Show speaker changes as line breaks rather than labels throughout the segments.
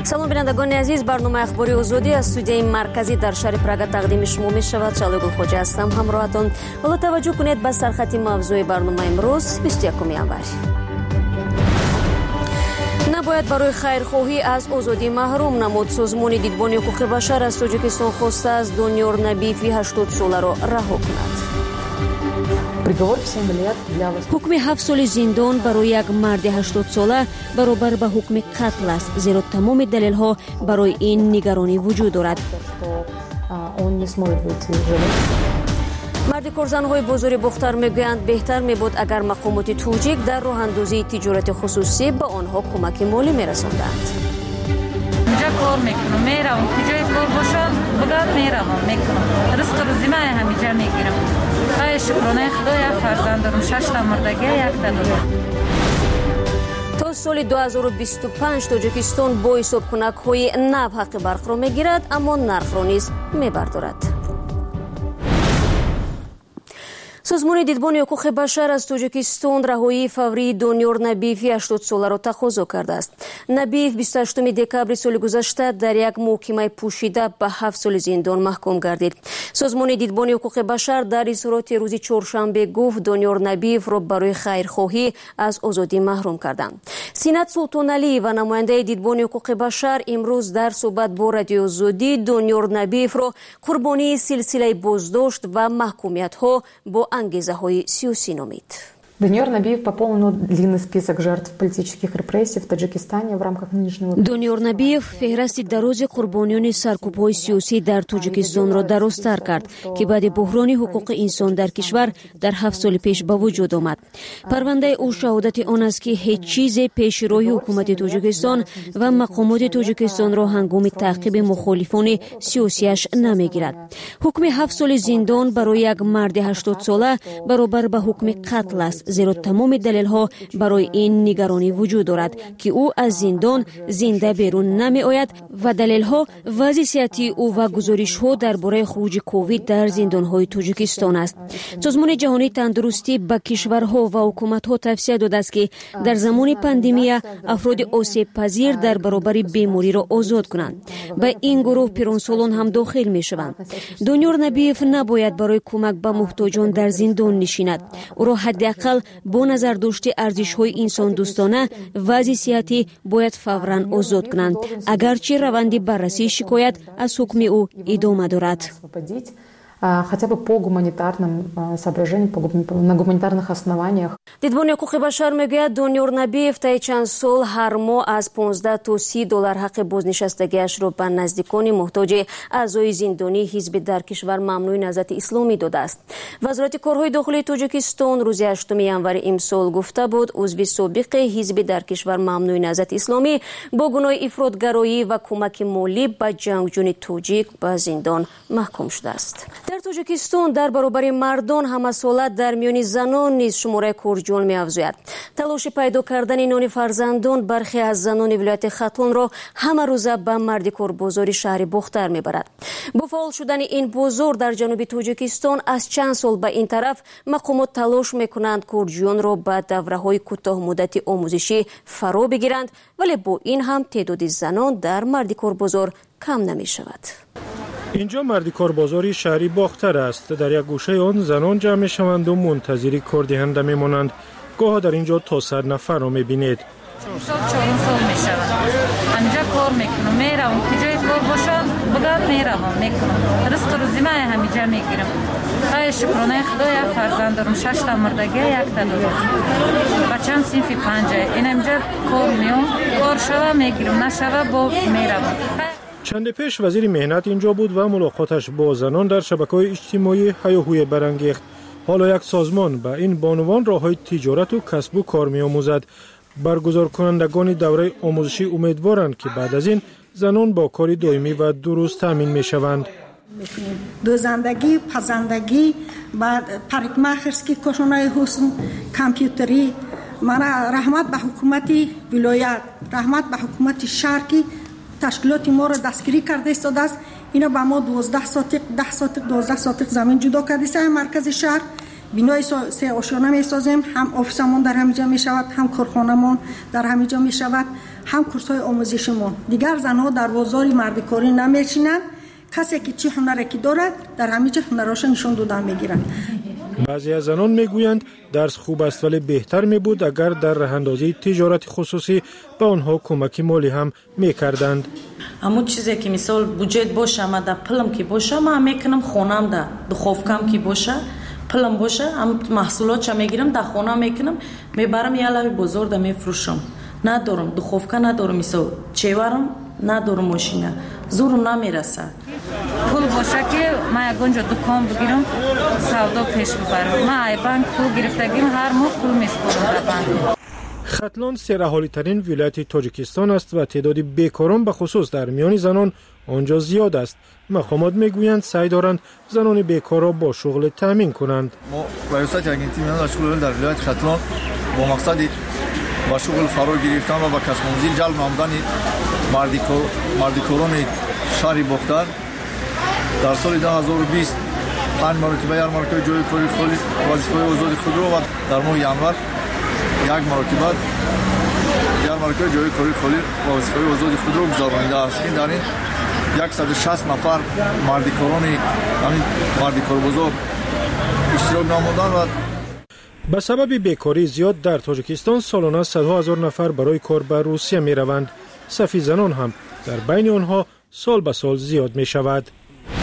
салом бинандагони азиз, барномаи ахбори озодӣ аз студияи марказӣ дар шаҳри Прага тақдими шумо мешавад. Шалои Гулхоҷа ҳастам, ҳамроҳатон. ҳоло таваҷҷӯҳ кунед ба сархати мавзӯи барномаи имрӯз 21 январ. набояд барои хайрхоҳӣ аз озодӣ маҳрум намуд. Созмони дидбони ҳуқуқи башар аз Тоҷикистон хостааст Донёр Набиеви 80 соларо раҳо кунад. ҳукми 7 соли зиндон барои як марди 80 сола баробар ба ҳукми қатл аст, зеро тамоми далелҳо барои ин нигаронӣ вуҷуд дорад. марди корзанҳои бозори Бохтар мегӯянд беҳтар мебуд агар мақомоти тоҷик дар роҳандозии тиҷорати хусусӣ ба онҳо кӯмаки молӣ мерасонданд.
اینجا کار میکنم، میرم کجای کار باشد بگم میرم میکنم، رزق روزیمه همیشه میگیرم. خیلی شکرانه خدا یک فرزند دارم، 6 تا مردگی، 1 تا دختر.
تا سال 2025 توجیکستان با حسابکنک‌های نو حق برق را میگیرد، اما نرخ را نیز میبردارد. سازمان дидбони ҳуқуқи башар аз Тоҷикистон раҳоии фаврии Донёр Набиеви 80 соларо тақозо кардааст. Набиев 28 декабри соли гузашта дар як муҳокимаи пӯшида ба 7 соли зиндон маҳкум гардид. Созмони дидбони ҳуқуқи башар дар изҳороти рӯзи чоршанбе гуфт Донёр Набиевро барои хайрхоҳӣ аз озодӣ маҳрум карданд. Синат Султоналиева, намояндаи дидбони ҳуқуқи башар, имрӯз дар суҳбат бо Радиои Озодӣ Донёр Набиевро қурбонии силсилаи боздошт ва маҳкумиятҳо бо ангезаҳои сиёсӣ номид.
Донёр Набиев пополнил длинный список жертв политических репрессий в Таджикистане в рамках нынешнего...
Донёр Набиев феҳристи дарози қурбониёни саркӯбҳои сиёсӣ дар Тоҷикистонро дарозтар кард, ки баъди буҳрони ҳуқуқи инсон дар кишвар дар 7 соли пеш ба вуҷуд омад. Парвандаи ӯ шаҳодати он аст, ки ҳеҷ чизе пеши роҳи ҳукумати Тоҷикистон ва мақомоти Тоҷикистонро ҳангоми таъқиби мухолифони сиёсиаш намегирад. ҳукми 7 соли зиндон барои як марди 80 сола баробар ба ҳукми қатл аст, зеро тамоми далелҳо барои ин нигаронӣ вуҷуд дорад, ки ӯ аз зиндон зинда берун намеояд ва далелҳо вазъи сиҳати ӯ ва гузоришҳо дар бораи хуруҷи ковид дар зиндонҳои Тоҷикистон аст. Созмони ҷаҳонии тандурустӣ ба кишварҳо ва ҳукуматҳо тавсия додааст, ки дар замони пандемия афроди осебпазир дар баробари бемориро озод кунанд. Ба ин гурӯҳ пиронсолон ҳам дохил мешаванд. Донёр Набиев набояд барои кӯмак ба муҳтоҷон дар зиндон нишинад. ӯро ҳадди ақал бо назардошти арзишҳои инсондӯстона вазъи сиҳатӣ бояд фавран озод кунанд, агарчи раванди баррасии шикоят аз ҳукми ӯ идома дорад.
Хотя бы по гуманитарным соображениям, на гуманитарных основаниях.
Дидбони ҳуқуқи башар мегӯяд Донёр Набиев таи чанд сол ҳар моҳ аз 15 то 30 доллар ҳаққи бознишастагиашро ба наздикони муҳтоҷи аъзои зиндонии ҳизби дар кишвар мамнӯи наҳзати исломӣ додааст. Вазорати корҳои дохилии Тоҷикистон рӯзи 8 январи имсол гуфта буд, узви собиқи ҳизби дар кишвар мамнӯи наҳзати исломӣ бо гуноҳи ифротгароӣ ва кӯмаки молӣ ба ҷангҷӯни тоҷик ба зиндон маҳкум шудааст. дар Тоҷикистон дар баробари мардон ҳамасолат дар миёни занон низ шумораи корҷон меафзояд. талоши пайдо кардани нони фарзандон бархе аз занони вилояти Хатонро ҳамарӯза ба марди корбозори шаҳри Бохтар мебарад. бо фаъол шудани ин бозор дар ҷануби Тоҷикистон аз чанд сол ба ин тараф мақомот талош мекунанд корҷонро ба давраҳои кӯтоҳмуддати омӯзишӣ фаро бигиранд, вале бо ин ҳам теъдоди занон дар марди корбозор кам намешавад.
اینجا مردی کاربازاری شهری باختر است. در یک گوشه آن زنان جمع می‌شوند و منتظری کار دهنده می‌مانند. گاه در اینجا تا 100 نفر را می‌بینید.
4 سال می‌شود. اینجا کار می‌کنم، میرم کجای کار باشد بگم میرم میکنم. رزق روزیمه همیشه میگیرم. خیلی شکرانه خدا یک فرزند دارم، 6 تا مردگی، 1 تا دختر. بچه‌م صنف 5. اینجا کار میام، کار شوه میگیرم، نشوه با میرم.
چند پیش وزیر مهنت اینجا بود و ملاقاتش با زنان در شبکه‌های اجتماعی هیاهوی برانگیخت. حالا یک سازمان به این بانوان راه‌های تجارت و کسب و کار می‌آموزد. برگزار کنندگان دوره آموزشی امیدوارند که بعد از این زنان با کار دائمی و درست تامین می‌شوند.
دوزندگی، پزندگی، بعد پرکماخرسکی، کشونای حسن، کامپیوتری. من رحمت به حکومت ولایت، رحمت به حکومت شهر که تشکیلات ما را دستگیری کرده ایستاده است. اینا به ما 12 ساتق زمین جدا کرده است. مرکز شهر بینای 3 آشیانه می سازیم، هم آفیسمون در همینجا می شود، هم کارخانه‌مون در همینجا می شود، هم کورس‌های آموزشی ما. دیگر زنها در بازار مردکاری نمی‌چینند. کسی که چه هنری که دارد در همه جا هنراش نشان دادن می‌گیرند.
بعضی از زنان میگویند درس خوب است ولی بهتر می بود اگر در راه‌اندازی تجارت خصوصی به آنها کمک مالی هم می‌کردند.
همون چیزی که مثال بودجت باشه، ما در پلم که باشه، ما میکنم خونم در دخوفکم که باشه، پلم باشه، هم محصولات چه میگیرم در خونه میکنم، میبرم یه لبی بزرگ میفروشم. ندارم دخوفکه، ندارم مثال چیورم، ندارم ماشینه، زورم نمیرسه.
پول باشه که من یکونجا دکان بگیرم، سودا پیش ببرم. من ای بانک پول گرفتگیم هر ماه پول میسپارم در بانک.
ختلان سرحالی ترین ولایت تاجیکستان است و تعداد بیکاران به خصوص در میان زنان آنجا زیاد است. مقامات میگویند سعی دارند زنان بیکار را با شغل تامین کنند.
ما ریاست یگانتی میان شغل در ولایت ختلان با مقصد با شغل فرا گرفتن و با کسب منزل جلب نمودن مردکاران شهر باختر در سال 2020 5 مرتبه یارمارکای جای کاری خالی وظیفه آزاد خود را و در ماه ینور یک مرتبه یارمارکای جای کاری خالی وظیفه آزاد خود را گزارانیده است. این در این 160 نفر مردکاران همین مردکار بزرگ اشتراک نمودند و
به سبب بیکاری زیاد در تاجیکستان سالانه صدها هزار نفر برای کار به روسیه می روند. صف زنان هم در بین آنها سال به سال زیاد می شود.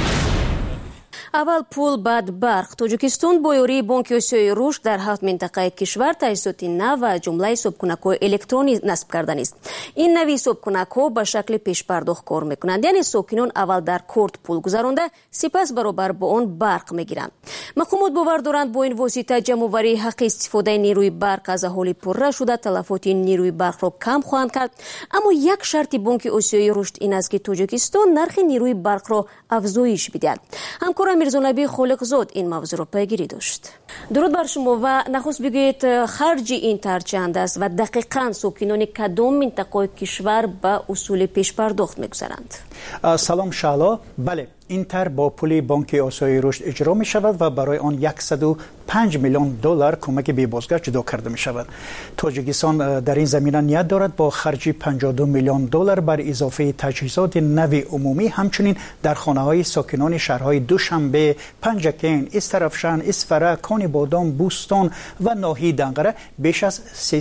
اول پول بعد برق. توجیکستان با یاری بانک آسیای رشد در 7 منطقه کشور تاسیسات نو و جمله حسابکنک‌های الکترونی نصب کردن است. این نوی حسابکنک‌ها به شکل پیش پرداخت کار میکنند. یعنی ساکنان اول در کارت پول گذرانده سپس برابر با آن برق میگیرند. مقامات باور دارند با این واسطه جمع‌آوری حق استفاده نیروی برق از اهالی پرره شده تلفات نیروی برق را کم خواهند کرد. اما یک شرط بانک آسیای رشد این است که توجیکستان نرخ نیروی برق را افزایش بدهد. همکارم میرزانبی خالقزاد این موضوع را پیگیری داشت. درود بر شما و نخست بگویید خرج این تر چند است و دقیقاً ساکنان کدام منطقه کشور به اصول پیش پرداخت میگذارند؟
سلام شعلا. بله، این تر با پول بانک آسیای رشد اجرا می شود و برای آن 105 میلیون دلار کمک بی بازگشت جدا کرده می شود. تاجیکستان در این زمینه نیت دارد با خرج 52 میلیون دلار بر اضافه تجهیزات نوی عمومی همچنین در خانه های ساکنان شهرهای دوشنبه، پنجکین، استرافشان، اسفره، کانی بادام، بوستان و ناحیه دنقره بیش از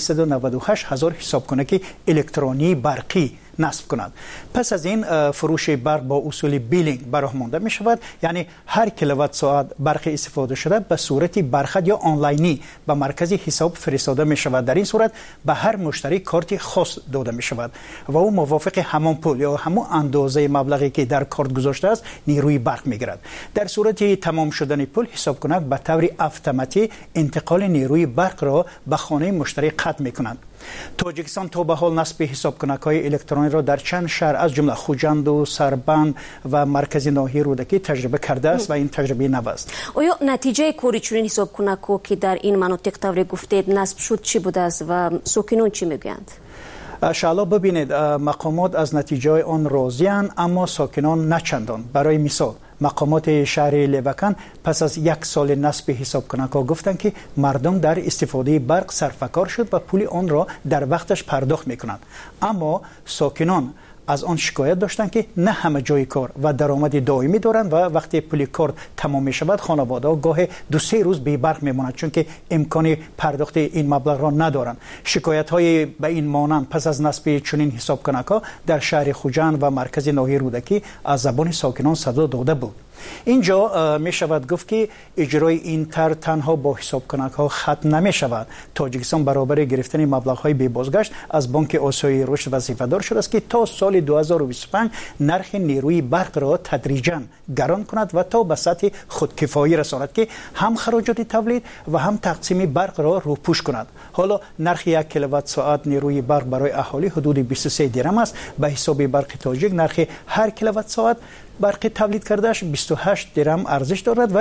398 هزار حسابکنک الکترونی برقی نصب کنند. پس از این فروش برق با اصول بیلینگ برآمده می شود، یعنی هر کیلووات ساعت برق استفاده شده به صورت برخط یا آنلاینی به مرکز حساب فرستاده می شود. در این صورت به هر مشتری کارت خاص داده می شود و او موافق همان پول یا همان اندازه مبلغی که در کارت گذاشته است نیروی برق می گیرد. در صورت تمام شدن پول حساب کنک به طور اتوماتیک انتقال نیروی برق را به خانه مشتری قطع می کنند. تاجیکستان تا به حال نصب حسابکنک‌های الکترونی را در چند شهر از جمله خوجند و سربند و مرکز ناحیه رودکی تجربه کرده است و این تجربه نو است.
آیا نتیجه کاری چنین حسابکنک‌ها که در این مناطق طور گفتید نصب شد چی بوده است و ساکنان چی میگویند؟
شالا ببینید مقامات از نتیجه آن راضی‌اند اما ساکنان نه چندان. برای مثال مقامات شهر لیوکن پس از 1 سال نصب حسابکنک‌ها گفتند که مردم در استفاده برق سرفکار شد و پول آن را در وقتش پرداخت می‌کنند. اما ساکنان از آن شکایت داشتند که نه همه جای کار و درآمد دائمی دارند و وقتی پول کار تمام می شود خانواده‌ها گاه 2-3 روز بی برق میمانند چون که امکان پرداخت این مبلغ را ندارند. شکایت‌های به این مانند پس از نصب چنین حسابکنک‌ها در شهر خوجند و مرکز ناحیه رودکی از زبان ساکنان صدا داده بود. اینجا می شود گفت که اجرای این طرح تنها با حسابکنک‌ها ختم نمی شود. تاجیکستان برابر گرفتن مبلغ‌های بی بازگشت از بانک آسیای رشد وظیفه‌دار شده است که تا سال 2025 نرخ نیروی برق را تدریجاً گران کند و تا به سطح خودکفایی رساند که هم خراجات تولید و هم تقسیم برق را روپوش کند. حالا نرخ 1 کیلووات ساعت نیروی برق برای اهالی حدود 23 درم است. به حساب برق تاجیک نرخ هر کیلووات ساعت برق تولید کردهش 28 درم ارزش دارد، ولی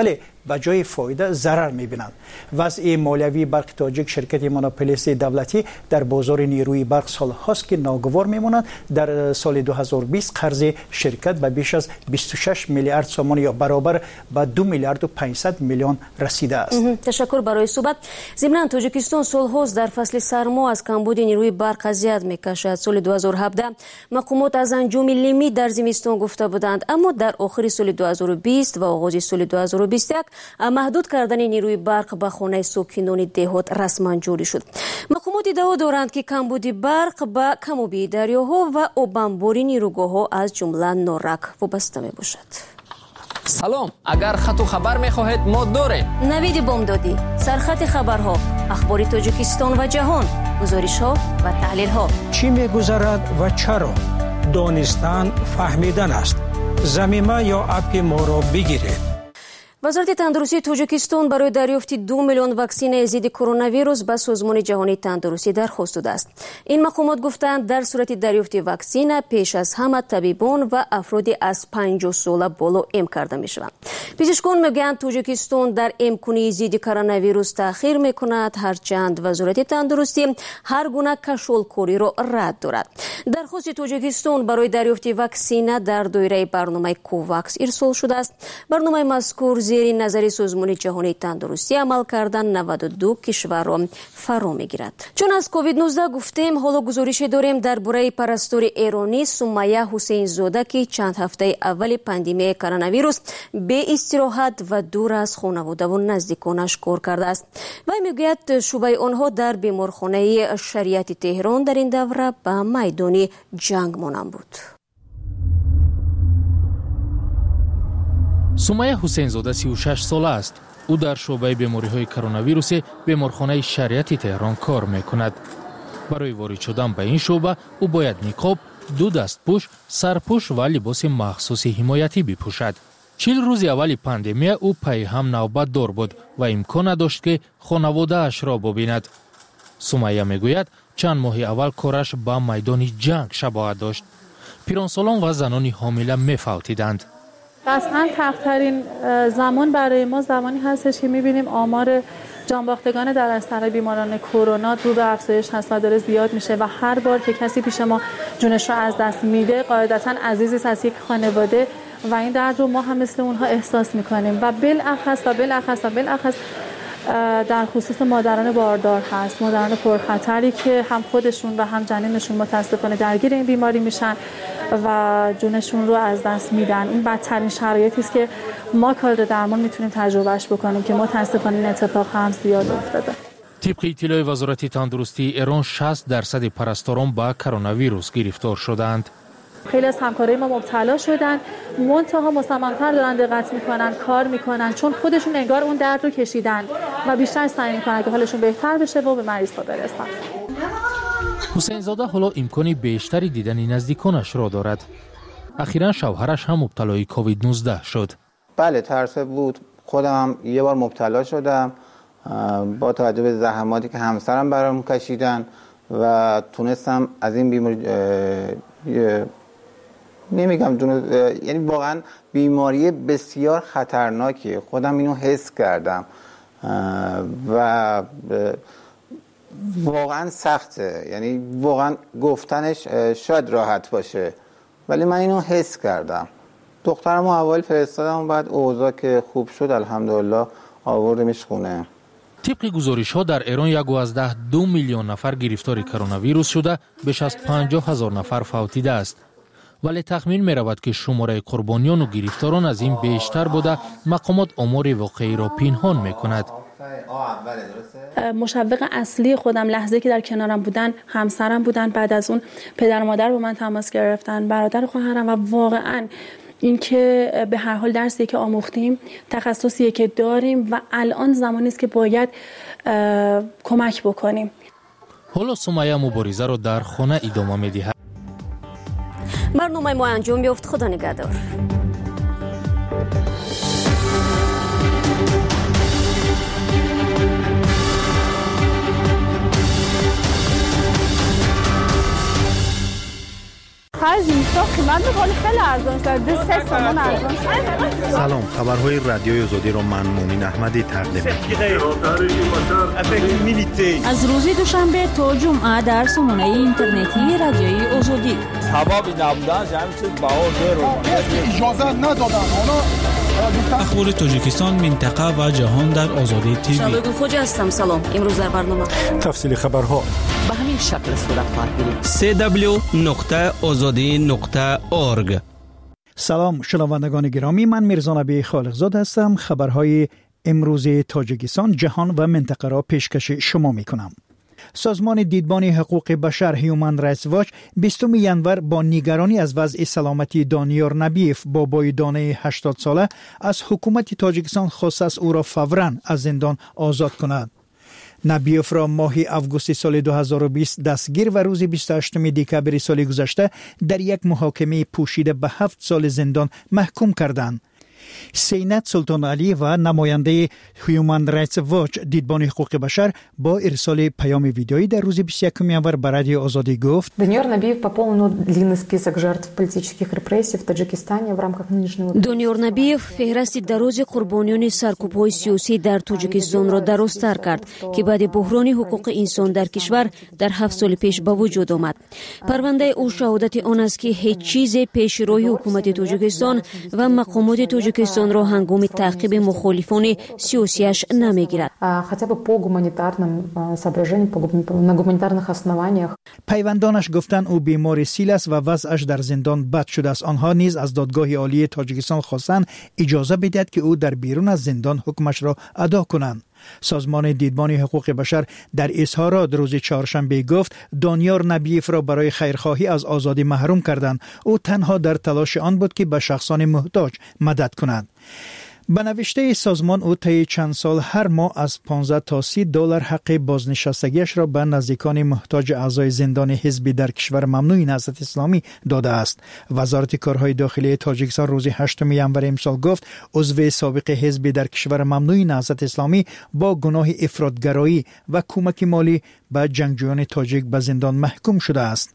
به جای فایده ضرر می‌بینند. وضع مالیوی برق تاجیک شرکت مونوپولیست دولتی در بازار نیروی برق سال هاست که ناگوار میماند. در سال 2020 قرض شرکت به بیش از 26 میلیارد سوم یا برابر به 2 میلیارد و 500 میلیون رسیده است.
تشکر برای صحبت. ضمن تاجیکستان سال‌هاست در فصل سرما از کمبود نیروی برق اذیت میکشد. سال 2017 مقامات از انجام لیمیت در زمستان گفته بودند، اما در آخر سال 2020 و آغاز سال 2021 محدود کردن نیروی برق به خانه ساکنان دهات رسما جاری شد. مقامات ادعا دارند که کمبود برق به کم‌وبی دریاها و آبانباری نیروگاه‌ها از جمله نارک وابسته میباشد.
سلام، اگر خط و خبر میخواهید ما داریم.
نوید بامدادی، سرخط خبرها، اخبار تاجیکستان و جهان، گزارش‌ها و تحلیل‌ها.
چی می‌گذرد و چرا؟ دانستن فهمیدن است. ضمیمه یا اپ ما را بگیرید.
وزارت تندرستی تاجیکستان برای دریافت 2 میلیون واکسن ضد کرونا ویروس به سازمان جهانی تندرستی درخواست داده است. این مقامات گفتند در صورت دریافت واکسن پیش از همه طبیبان و افرادی از 50 سال بالا اعم کرده می شوند. پزشکان میگویند تاجیکستان در امکانی ضد کرونا ویروس تأخیر میکند، هرچند وزارت تندرستی هر گونه کشالکاری را رد دارد. درخواست تاجیکستان برای دریافت واکسن در دایره برنامه کوواکس ارسال شده است. برنامه مذکور زیر نظر سازمان جهانی تندرستی عمل کردن 92 کشور را فرا میگیرد. چون از کووید 19 گفتیم، حالا گزارش داریم درباره پرستار ایرانی سمیه حسین زاده که چند هفته اول پاندمی کرونا ویروس به استراحت و دور از خانواده و نزدیکانش کار کرده است. و میگوید شبیه آنها در بیمارخانه شریعت تهران در این دوره به میدان جنگ مانند بود.
سمیه حسین زاده 36 ساله است. او در شعبه بیماری‌های کرونا ویروس بیمارخانه شریعت تهران کار می‌کند. برای وارد شدن به این شعبه او باید نقاب، 2 دستپوش، سرپوش و لباس مخصوص حمایتی بپوشد. 40 روز اول پاندمی او پای هم نوبت دار بود و امکان نداشت که خانواده اش را ببیند. سمیه میگوید چند ماه اول کارش به میدان جنگ شباهت داشت. پیرانسالان و زنان حامله می‌فوتیدند.
قطعاً تلخ‌ترین زمان برای ما زمانی هستش که می‌بینیم آمار جانباختگان در اثر بیماران کرونا رو به افزایش هست و داره زیاد میشه و هر بار که کسی پیش ما جونش رو از دست میده قاعدتاً عزیزی است از یک خانواده و این درد رو ما هم مثل اونها احساس می‌کنیم و بالاخص در خصوص مادران باردار هست، مادران پرخطری که هم خودشون و هم جنینشون متاسفانه درگیر این بیماری میشن و جونشون رو از دست میدن. این بدترین شرایطی است که ما کار درمان میتونیم تجربهش بکنیم که متاسفانه این اتفاق هم زیاد افتاده.
طبق اطلاع وزارت تندرستی ایران 60% پرستاران با کرونا ویروس گرفتار شدند.
خیلی از همکارای ما مبتلا شدن، منتها مصمم‌تر دارن دقت میکنن، کار میکنن، چون خودشون انگار اون درد رو کشیدن و بیشتر سعی میکنن که حالشون بهتر بشه و به مریض ها برسن.
حسین زاده حالا امکانی بیشتری دیدن نزدیکانش را دارد. اخیراً شوهرش هم مبتلای کووید 19 شد.
بله، ترس بود. خودم هم یه بار مبتلا شدم با توجه به زحماتی که همسرم برام کشیدن و تونستم از این بیماری یعنی واقعا بیماری بسیار خطرناکیه. خودم اینو حس کردم و واقعا سخته، یعنی واقعا گفتنش شاید راحت باشه ولی من اینو حس کردم. دخترمو اول فرستادم و بعد اوضاع که خوب شد الحمدلله آوردمش خونه.
طبق گزارش‌ها در ایران 1.2 میلیون نفر گرفتار کرونا ویروس شده، بیش از 50,000 نفر فوتیده است. ولی تخمین می‌رود که شماره قربانیان و گرفتاران از این بیشتر بوده. مقامات آمار واقعی را پنهان می‌کند.
مشوق اصلی خودم لحظه که در کنارم بودن همسرم بودن، بعد از اون پدر و مادر با من تماس گرفتن، برادر خواهرم و واقعا این که به هر حال درسی که آموختیم، تخصصی که داریم و الان زمانی است که باید کمک بکنیم.
حالا سمیه مبارزه را در خانه ادامه می‌دهد.
برنامه ما انجام یافت. خدا نگهدار.
آخر زمستان قیمت میکنه خیلی ارزان شده 3 تومان ارزان شده.
سلام، خبرهای رادیوی آزادی رو من مومین احمدی تقدیم می‌کنم.
از روز دوشنبه تا جمعه در سامانه اینترنتی رادیوی آزادی.
حبابی نبودن همین چیز بهار
اجازه ندادن
اخبار تاجیکستان، منطقه و جهان در آزادی تیوی.
شبگون خوجا هستم. سلام. امروز در برنامه
تفصیل خبرها
به همین شکل صورت خواهد گرفت.
www.azadi.org. سلام شنوندگان گرامی، من میرزا نبی خالقزاد هستم. خبرهای امروز تاجیکستان، جهان و منطقه را پیشکش شما میکنم. سازمان دیدبان حقوق بشر هیومن رایتس واچ 20 ینور با نگرانی از وضع سلامتی دانیار نبیف بابای دانه 80 ساله از حکومت تاجیکستان خواست است او را فوراً از زندان آزاد کند. نبیف را ماه اوگوست سال 2020 دستگیر و روز 28 دکبر سال گذشته در یک محاکمه پوشیده به 7 سال زندان محکوم کردند. سینت سلطان علی و نماینده هیومن رایتس واچ دیدبان حقوق بشر با ارسال پیام ویدیویی در روز 21 ینور به رادیو آزادی گفت:
Даниор Набиев пополнил длинный список жертв политических репрессий в Таджикистане в рамках нынешнего.
دانیار نبیف فهرست دراز قربانیان سرکوب‌های سیاسی در تاجیکستان را درازتر کرد که بعد بحران حقوق انسان در کشور در 7 سال پیش به وجود آمد. پرونده او شهادت آن است که هیچ چیز پیش روی حکومت تاجیکستان و مقامات تاجیکستان را هنگام تعقیب مخالفان سیاسیش نمیگیرد.
хотя бы по гуманитарным соображениям, на гуманитарных основаниях.
پیوندانش گفتند او بیمار سیل است و وضعش در زندان بد شده است. آنها نیز از دادگاه عالی تاجیکستان خواستند اجازه بدهد که او در بیرون از زندان حکمش را ادا کنند. سازمان دیدبان حقوق بشر در اظهارات روز چهارشنبه گفت دانیار نبیف را برای خیرخواهی از آزادی محروم کردند. او تنها در تلاش آن بود که به شخصان محتاج مدد کند. به نوشته سازمان او طی چند سال هر ماه از 15 تا 30 دلار حق بازنشستگیش را به نزدیکان محتاج اعضای زندان حزبی در کشور ممنوع نهضت اسلامی داده است. وزارت کارهای داخلی تاجیکستان روز 8 ینور امسال گفت عضو سابق حزبی در کشور ممنوع نهضت اسلامی با گناه افراطگرایی و کمک مالی به جنگجویان تاجیک به زندان محکوم شده است.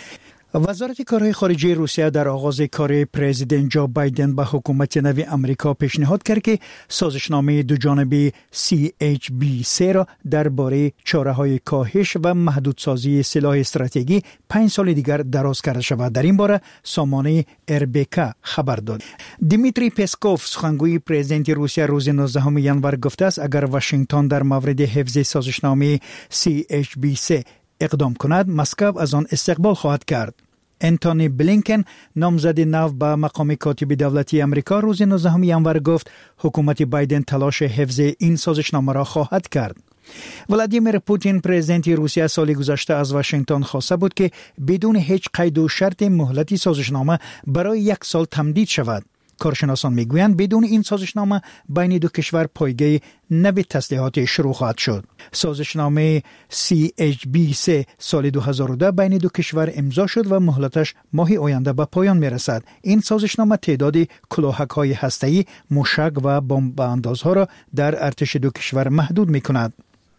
وزارت کارهای خارجه روسیه در آغاز کار پرزیدنت جو بایدن به حکومت نو امریکا پیشنهاد کرد که سازشنامه دوجانبه CHBC را درباره چاره‌های کاهش و محدودسازی سلاح استراتژیکی 5 سال دیگر دراز کرده شود. در این باره سامانه RBK خبر داد. دیمیتری پسکوف سخنگوی پرزیدنت روسیه روز 19 ینور گفته است اگر واشنگتن در مورد حفظ سازشنامه CHBC اقدام کند مسکو از آن استقبال خواهد کرد. انتونی بلینکن نامزد نو به مقام کاتب دولتی امریکا روز 19 ینور گفت حکومت بایدن تلاش حفظ این سازشنامه را خواهد کرد. ولادیمیر پوتین پرزیدنت روسیه سال گذشته از واشنگتن خواسته بود که بدون هیچ قید و شرط مهلت سازشنامه برای 1 سال تمدید شود. کارشناسان میگویند بدون این سازشنامه بین دو کشور پایگاه نوی تسلیحات شروع خواهد شد. سازشنامه CHBC سال 2002 بین دو کشور امضا شد و مهلتش ماه آینده به پایان میرسد. این سازشنامه تعداد کلاهک‌های هسته‌ای، موشک و بمب اندازها را در ارتش دو کشور محدود میکند.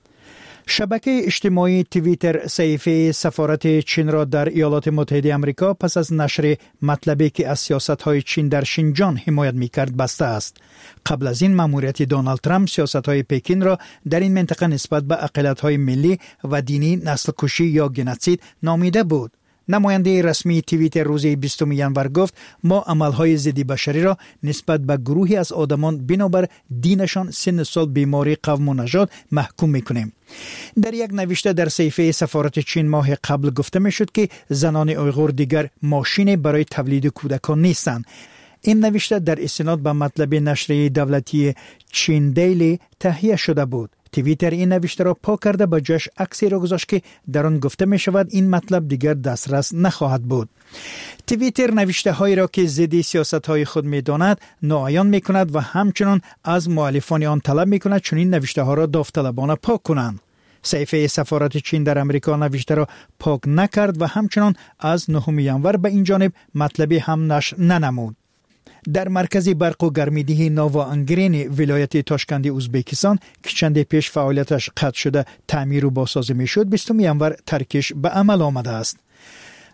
شبکه اجتماعی توییتر صحیفه سفارت چین را در ایالات متحده آمریکا پس از نشر مطلبی که از سیاست‌های چین در شینجان حمایت می‌کرد بسته است. قبل از این مأموریت دونالد ترامپ سیاست‌های پکین را در این منطقه نسبت به اقلیت‌های ملی و دینی نسل‌کشی یا گنوسید نامیده بود. نماینده رسمی توییتر روز 20 ینور گفت ما عملهای ضد بشری را نسبت به گروهی از آدمان بنابر دینشان، سن سال، بیماری، قوم و نژاد محکوم میکنیم. در یک نوشته در صحیفه سفارت چین ماه قبل گفته میشد که زنان اویغور دیگر ماشین برای تولید کودکان نیستند. این نوشته در استناد به مطلب نشریه دولتی چین دیلی تهیه شده بود. توییتر این نوشته را پاک کرده به جاش عکسی را گذاشت که در آن گفته می شود این مطلب دیگر دسترس نخواهد بود. توییتر نوشته هایی را که ضد سیاست های خود می داند ناعیان می کند و همچنان از مؤلفان آن طلب می کند چون این نوشته ها را داوطلبانه پاک کنند. صحیفه سفارت چین در امریکا نوشته را پاک نکرد و همچنان از 9 ینور به این جانب مطلبی هم نشر ننمود. در مرکز برق و گرمیدهی ناوا انگرین ولایت تاشکند ازبکستان که چند پیش فعالیتش قطع شده تعمیر و بازسازی میشد 20 ینور ترکش به عمل آمده است.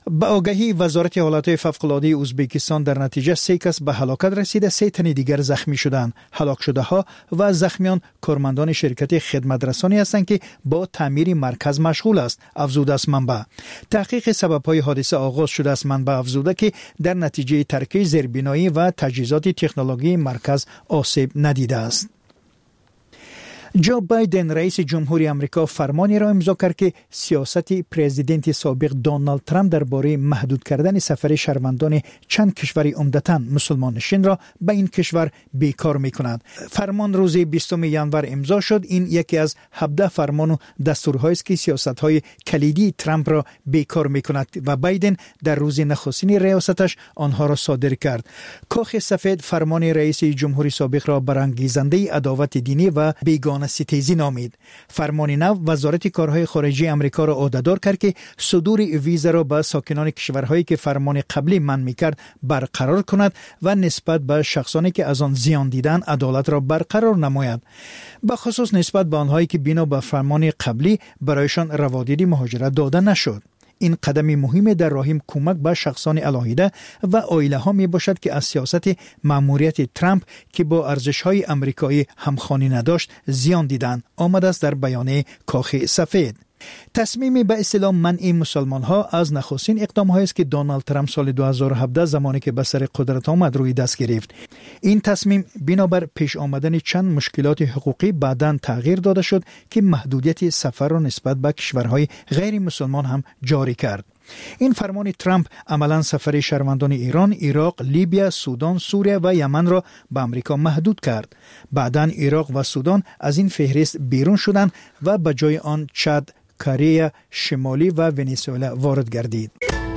با آگهی وزارت حالات فوق‌العاده ازبکستان در نتیجه 3 کس به هلاکت رسیده، 3 تن دیگر زخمی شدند. هلاک شده ها و زخمیان کارمندان شرکت خدمت رسانی هستند که با تعمیر مرکز مشغول است، افزوده است منبع. تحقیق سبب‌های حادثه آغاز شده است. منبع افزوده که در نتیجه ترکیب زیربنایی و تجهیزات تکنولوژی مرکز آسیب ندیده است. جو بایدن رئیس جمهوری آمریکا فرمانی را امضا کرد که سیاست پرزیدنت سابق دونالد ترامپ درباره محدود کردن سفر شهروندان چند کشور عمدتاً مسلمان نشین را به این کشور بیکار می‌کند. فرمان روز 20 ژانویه امضا شد. این یکی از 17 فرمان و دستورهایی است که سیاست‌های کلیدی ترامپ را بیکار می‌کند و بایدن در روز نخستین ریاستش آنها را صادر کرد. کاخ سفید فرمان رئیس جمهوری سابق را برانگیزنده عداوت دینی و بیگانه ستیزی نامید. فرمان نو وزارت کارهای خارجه آمریکا را عهده‌دار کرد که صدور ویزا را به ساکنان کشورهایی که فرمان قبلی منع می‌کرد برقرار کند و نسبت به شخصانی که از آن زیان دیدن عدالت را برقرار نماید، به خصوص نسبت به آنهایی که بنا به فرمان قبلی برایشان روادید مهاجرت داده نشد. این قدم مهم در راه کمک به شخصان علیحده و عائله ها می باشد که از سیاست مأموریت ترامپ که با ارزش های آمریکایی همخوانی نداشت زیان دیدند، آمده است در بیانیه کاخ سفید. تصمیم به اصطلاح منع مسلمان ها از نخستین اقدام هایی است که دونالد ترامپ سال 2017 زمانی که به سر قدرت آمد روی دست گرفت. این تصمیم بنابر پیش آمدن چند مشکلات حقوقی بعداً تغییر داده شد که محدودیت سفر را نسبت به کشورهای غیر مسلمان هم جاری کرد. این فرمان ترامپ عملاً سفر شهروندان ایران، عراق، لیبی، سودان، سوریه و یمن را به آمریکا محدود کرد. بعداً عراق و سودان از این فهرست بیرون شدند و به جای آن چاد، کره شمالی و ونزوئلا وارد گردید.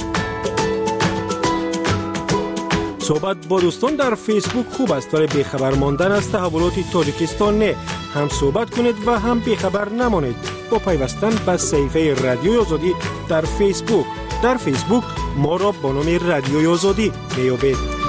صحبت با دوستان در فیسبوک خوب است، ولی بیخبر ماندن از تحولات تاجیکستان نه. هم صحبت کنید و هم بیخبر نمانید با پیوستن به صفحه رادیوی آزادی در فیسبوک. در فیسبوک ما را با نام رادیوی آزادی بیابید.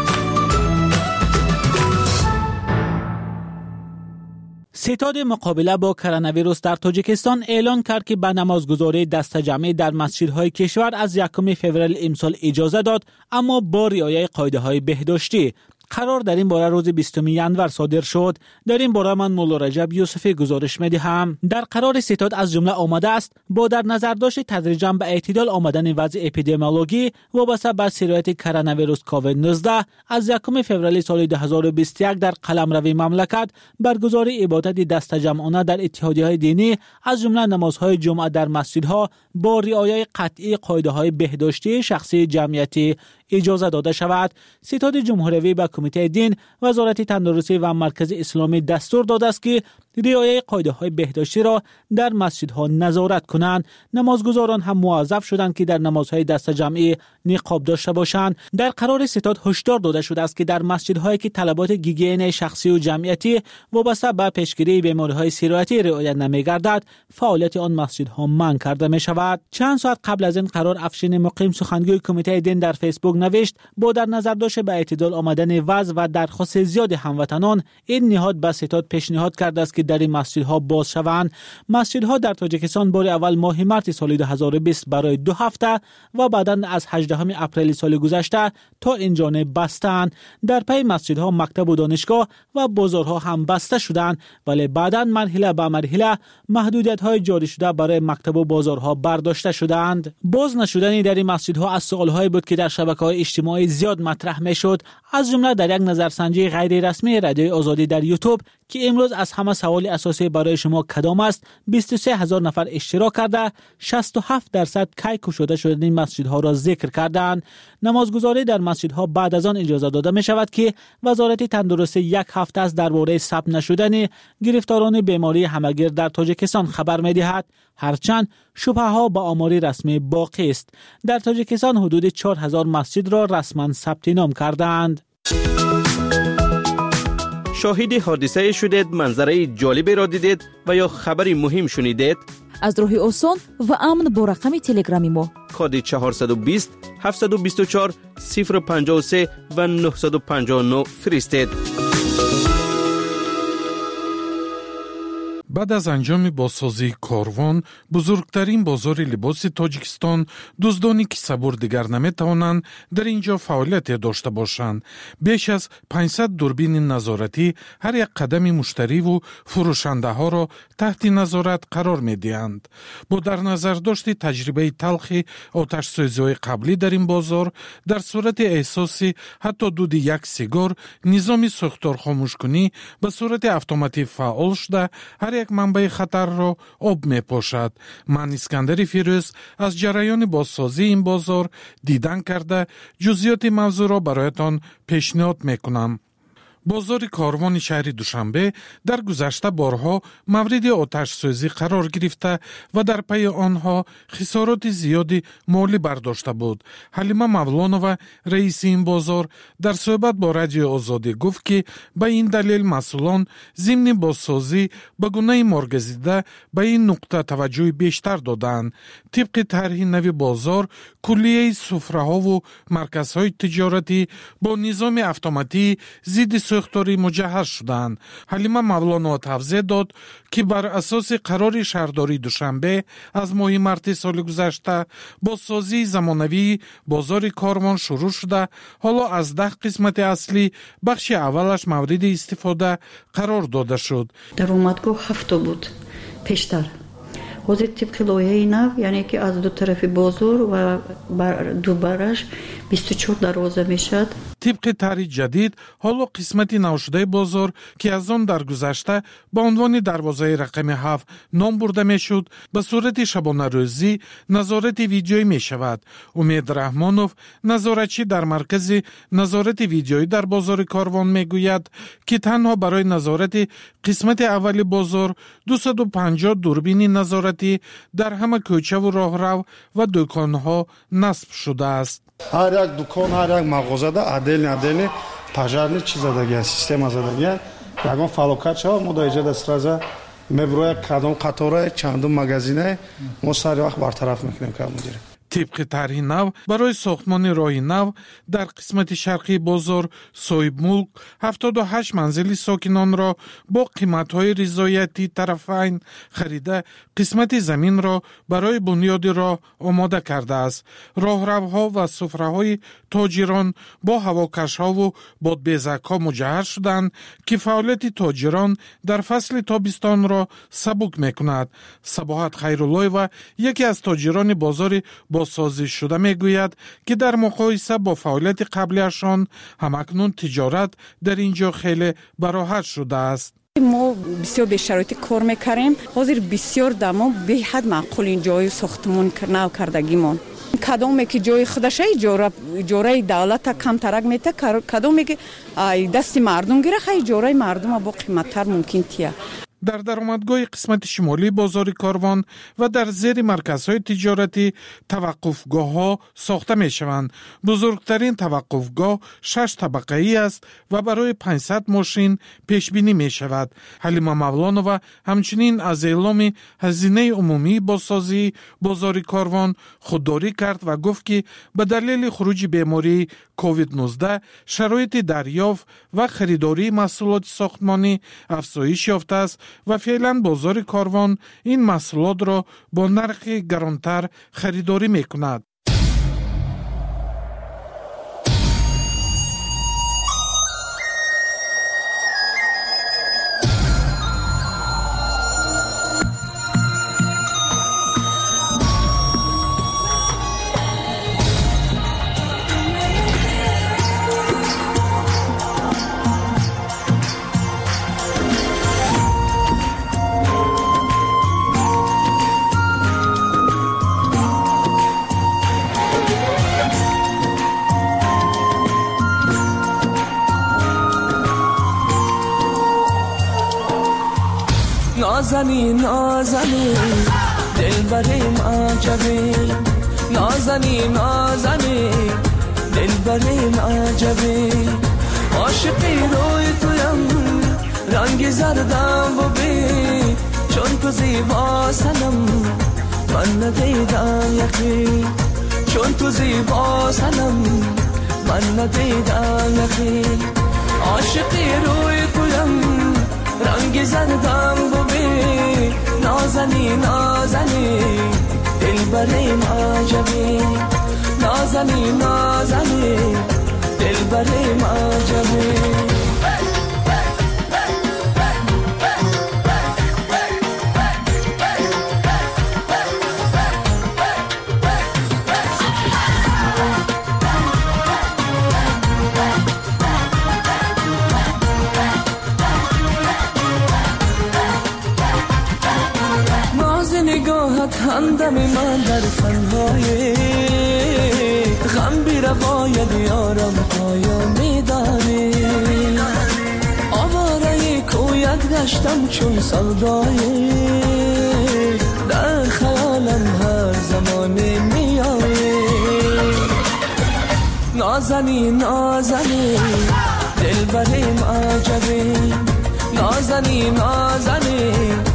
ستاد مقابله با کرونا ویروس در تاجیکستان اعلان کرد که به نمازگزاری دسته‌جمعی در مسجدهای کشور از 1 فوریه امسال اجازه داد، اما با رعایت قاعده‌های بهداشتی. قرار در این باره روز 20 ژانویه صادر شد. در این باره من مولا رجب یوسفی گزارش می‌دهم. در قرار ستاد از جمله آمده است با در نظر داشت تدریجاً به اعتدال آمدن وضع اپیدمیولوژی وابسته به سرایت کرونا ویروس کووید 19 از 1 فوریه سال 2021 در قلمرو مملکت برگزاری عبادت دسته‌جمعانه در اتحادیه‌های دینی از جمله نمازهای جمعه در مسجدها با رعایت قطعی قاعده‌های بهداشتی شخصی جمعیتی اجازه داده شود. ستاد جمهوری به کمیته دین، وزارت تندرستی و مرکز اسلامی دستور داده است که رعایت قاعده‌های بهداشتی را در مسجدها نظارت کنند. نمازگزاران هم موظف شدند که در نمازهای دسته‌جمعی نقاب داشته باشند. در قرار ستاد هشدار داده شده است که در مسجدهایی که طلبات گیگین شخصی و جمعیتی وابسته به پیشگیری بیماری‌های سرایتی رعایت نمی‌گردد، فعالیت آن مسجدها منع کرده می‌شود. چند ساعت قبل از این قرار افشین مقیم سخنگوی کمیته دین در فیسبوک نوشت با در نظر داشت به اعتدال آمدن وضع و درخواست زیاد هموطنان، این نهاد به ستاد پیشنهاد کرده است که در این مسجدها باز شوند. مسجدها در تاجیکستان بار اول ماه مارس سال 2020 برای 2 هفته و بعداً از 18 اپریل سال گذشته تا این جانب بستند. در پی مسجدها مکتب و دانشگاه و بازارها هم بسته شدند، ولی بعداً مرحله به مرحله محدودیت‌های جاری شده برای مکتب و بازارها برداشته شدند. باز نشدن در این مسجدها از سوال‌هایی بود که در شبکه‌های اجتماعی زیاد مطرح می‌شد، از جمله در یک نظرسنجی غیر رسمی رادیوی آزادی در یوتیوب که امروز از همه سوال اساسی برای شما کدام است 23000 نفر اشتراک کرده 67% کی گشوده شدن این مسجدها را ذکر کردند. نمازگزاری در مسجدها بعد از آن اجازه داده می شود که وزارت تندرستی 1 هفته از درباره ثبت نشدن گرفتاران بیماری همگیر در تاجیکستان خبر می دهد، هرچند شبهه ها با آماری رسمی باقی است. در تاجیکستان حدود 4000 مسجد را رسما ثبت نام کردند.
شاهد حادثه شدید، منظره جالبی را دیدید و یا خبری مهم شنیدید؟
از راه آسان و امن با رقم تلگرامی ما
کد 420 724 053 و 959 فرستید.
بعد از انجام بازسازی کاروان، بزرگترین بازار لباس تاجیکستان دزدانی که صبور دیگر نمیتوانند در اینجا فعالیت داشته باشند. بیش از 500 دوربین نظارتی هر یک قدم مشتری و فروشنده ها را تحت نظارت قرار می دهند. با در نظر داشت تجربه تلخی آتش سوزی های قبلی در این بازار، در صورت احساس حتی دود یک سیگار، نظام سوختار خاموش کنی به صورت اتوماتیک فعال شده هر یک منبع خطر را آب می پاشد. من اسکندر فیروز از جریان بازسازی این بازار دیدن کرده جزئیات موضوع را برایتان پیشنهاد می کنم. بازار کاروان شهر دوشنبه در گذشته بارها مورد آتش سوزی قرار گرفته و در پی آنها خسارات زیادی مالی برداشته بود. حلیمه مولانова رئیس این بازار در صحبت با رادیو آزادی گفت که به این دلیل مسئولان ضمن بازسازی به گونه مارگزیده به این نقطه توجه بیشتر دادند. طبق طرح نوی بازار کلیه سفره‌ها و مرکزهای تجارتی با نظام اتوماتیک ضد سوختاری مجهز شدند. حلیمه مولانова توضیح داد که بر اساس قرار شهرداری دوشنبه از ماه مارس سال گذشته بازسازی زمانوی بازار کاروان شروع شده. حالا از 10 قسمت اصلی بخش اولش مورد استفاده قرار داده شد.
در اومدگاه 7 بود پیشتر. حاضر طبق لایحه نو یعنی که از دو طرف بازار و دو برش 24 دروازه میشد.
طبق طرح جدید حالا قسمت نو شده بازار که از آن در گذشته با عنوان دروازه رقم 7 نام برده میشد به صورت شبانه روزی نظارت ویدیویی می شود. امید رحمانوف نظارتچی در مرکز نظارت ویدیویی در بازار کاروان میگوید که تنها برای نظارت قسمت اول بازار 250 دوربین نظارتی در همه کوچه و راهرو و دکانها نصب شده است.
هر یک دکان، هر یک مغازه دا отдельно пожарный چیز دادگی سیستم دادگی یگان فالوکات شد ما در اینجا سرازه میبروی کدام قطاره چندم مغازینه ما سری وقت برطرف میکنیم که مدیر.
طبق طرح نو برای ساختمان راه نو در قسمت شرقی بازار صاحب ملک 78 منزل ساکنان را با قیمت‌های رضایتی طرفین خریده قسمت زمین را برای بنیاد راه آماده کرده است. راهروها و سفره‌های تاجران با هواکش‌ها و بادبزک‌ها مجهز شدند که فعالیت تاجران در فصل تابستان را سبک می‌کند. صباحت خیرالله‌وا یکی از تاجران بازار بازسازی شده میگوید که در مقایسه با فعالیت قبلیشان همکنون تجارت در اینجا خیلی براحت شده است.
ما بسیار به شرایط کار میکردیم. حاضر بسیار دما به حد معقول این جای ساختمان نو کردگیمون. کدومی که جای خودشه اجاره دولت کم ترک میته، کدومی که دست مردم گیره خیلی اجاره مردم با قیمتتر ممکن تیه.
در درآمدگاه قسمت شمالی بازار کاروان و در زیر مرکزهای تجارتی توقفگاه‌ها ساخته می‌شوند. بزرگترین توقفگاه 6 طبقه‌ای است و برای 500 ماشین پیش بینی می‌شود. حلیمه مولانова همچنین از اعلام هزینه عمومی بازسازی بازار کاروان خودداری کرد و گفت که به دلیل خروج بیماری کووید 19 شرایط دریافت و خریداری محصولات ساختمانی افزایش یافته است و فعلا بازار کاروان این محصولات را با نرخ گرانتر خریداری می کند.
نازنی نازنی دلبریم عجبی نازنی نازنی دلبریم عجبی عاشقی روی تویم رنگ زردم ببین چون تو زیبا سنم من ندیدم یکی چون تو زیبا سنم من ندیدم یکی عاشقی روی تویم رنگ زردم ببین نازنی نازنی دلبریم عجبی نازنی نازنی دلبریم عجبی همدم من در تنهایی غم بی روایت یارم پایا میداری آواره کویت گشتم چون سودایی در خیالم هر زمانی میایی نازنی نازنی دلبریم عجبی نازنی نازنی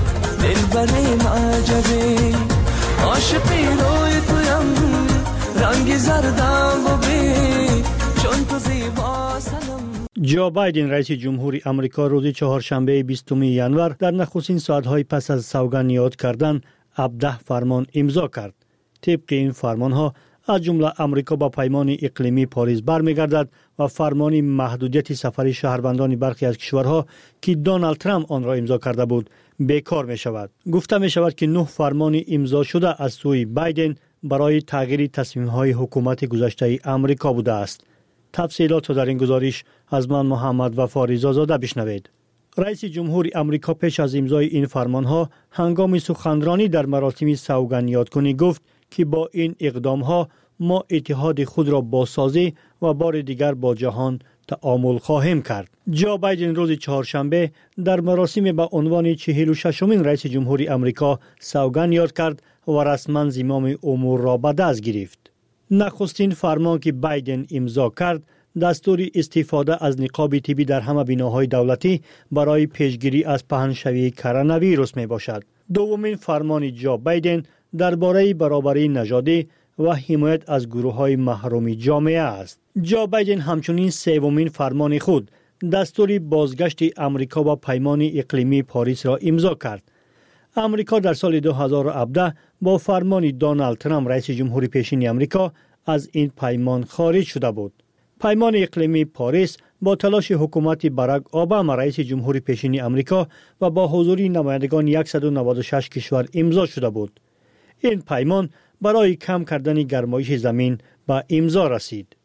دلبریم عجبی عاشقی روی تویم رنگی زردم ببین چون تو زیبا سنم.
جو بایدن رئیس جمهوری آمریکا روز چهارشنبه 20 ژانویه در نخستین ساعت‌های پس از سوگند یاد کردن 17 فرمان امضا کرد. طبق این فرمان‌ها از جمله آمریکا با پیمان اقلیمی پاریس برمیگردد و فرمان محدودیت سفر شهروندان برخی از کشورها که دونالد ترامپ آن را امضا کرده بود بیکار می شود. گفته می شود که 9 فرمان امضا شده از سوی بایدن برای تغییر تصمیم‌های حکومت گذشته آمریکا بوده است. تفصیلات در این گزارش از من محمد وفا رضازاده بشنوید. رئیس جمهوری آمریکا پیش از امضای این فرمانها هنگام سخنرانی در مراسم سوگند یادکنی گفت که با این اقدامها ما اتحاد خود را بازسازی و بار دیگر با جهان تعامل خواهیم کرد. جو بایدن روز چهارشنبه در مراسم با عنوان 46مین رئیس جمهوری آمریکا سوگند یاد کرد و رسما زمام امور را به دست گرفت. نخستین فرمان که بایدن امضا کرد دستور استفاده از نقاب طبی در همه بناهای دولتی برای پیشگیری از پهنشوی کرونا ویروس می باشد. دومین فرمان جو بایدن درباره برابری نژادی و حمایت از گروه‌های محروم جامعه است. جو بایدن همچنین سومین فرمان خود دستور بازگشت آمریکا با پیمان اقلیمی پاریس را امضا کرد. آمریکا در سال 2017 با فرمان دونالد ترامپ رئیس جمهوری پیشین آمریکا از این پیمان خارج شده بود. پیمان اقلیمی پاریس با تلاش حکومت باراک اوباما رئیس جمهوری پیشین آمریکا و با حضور نمایندگان 196 کشور امضا شده بود. این پیمان برای کم کردن گرمایش زمین به امضا رسید.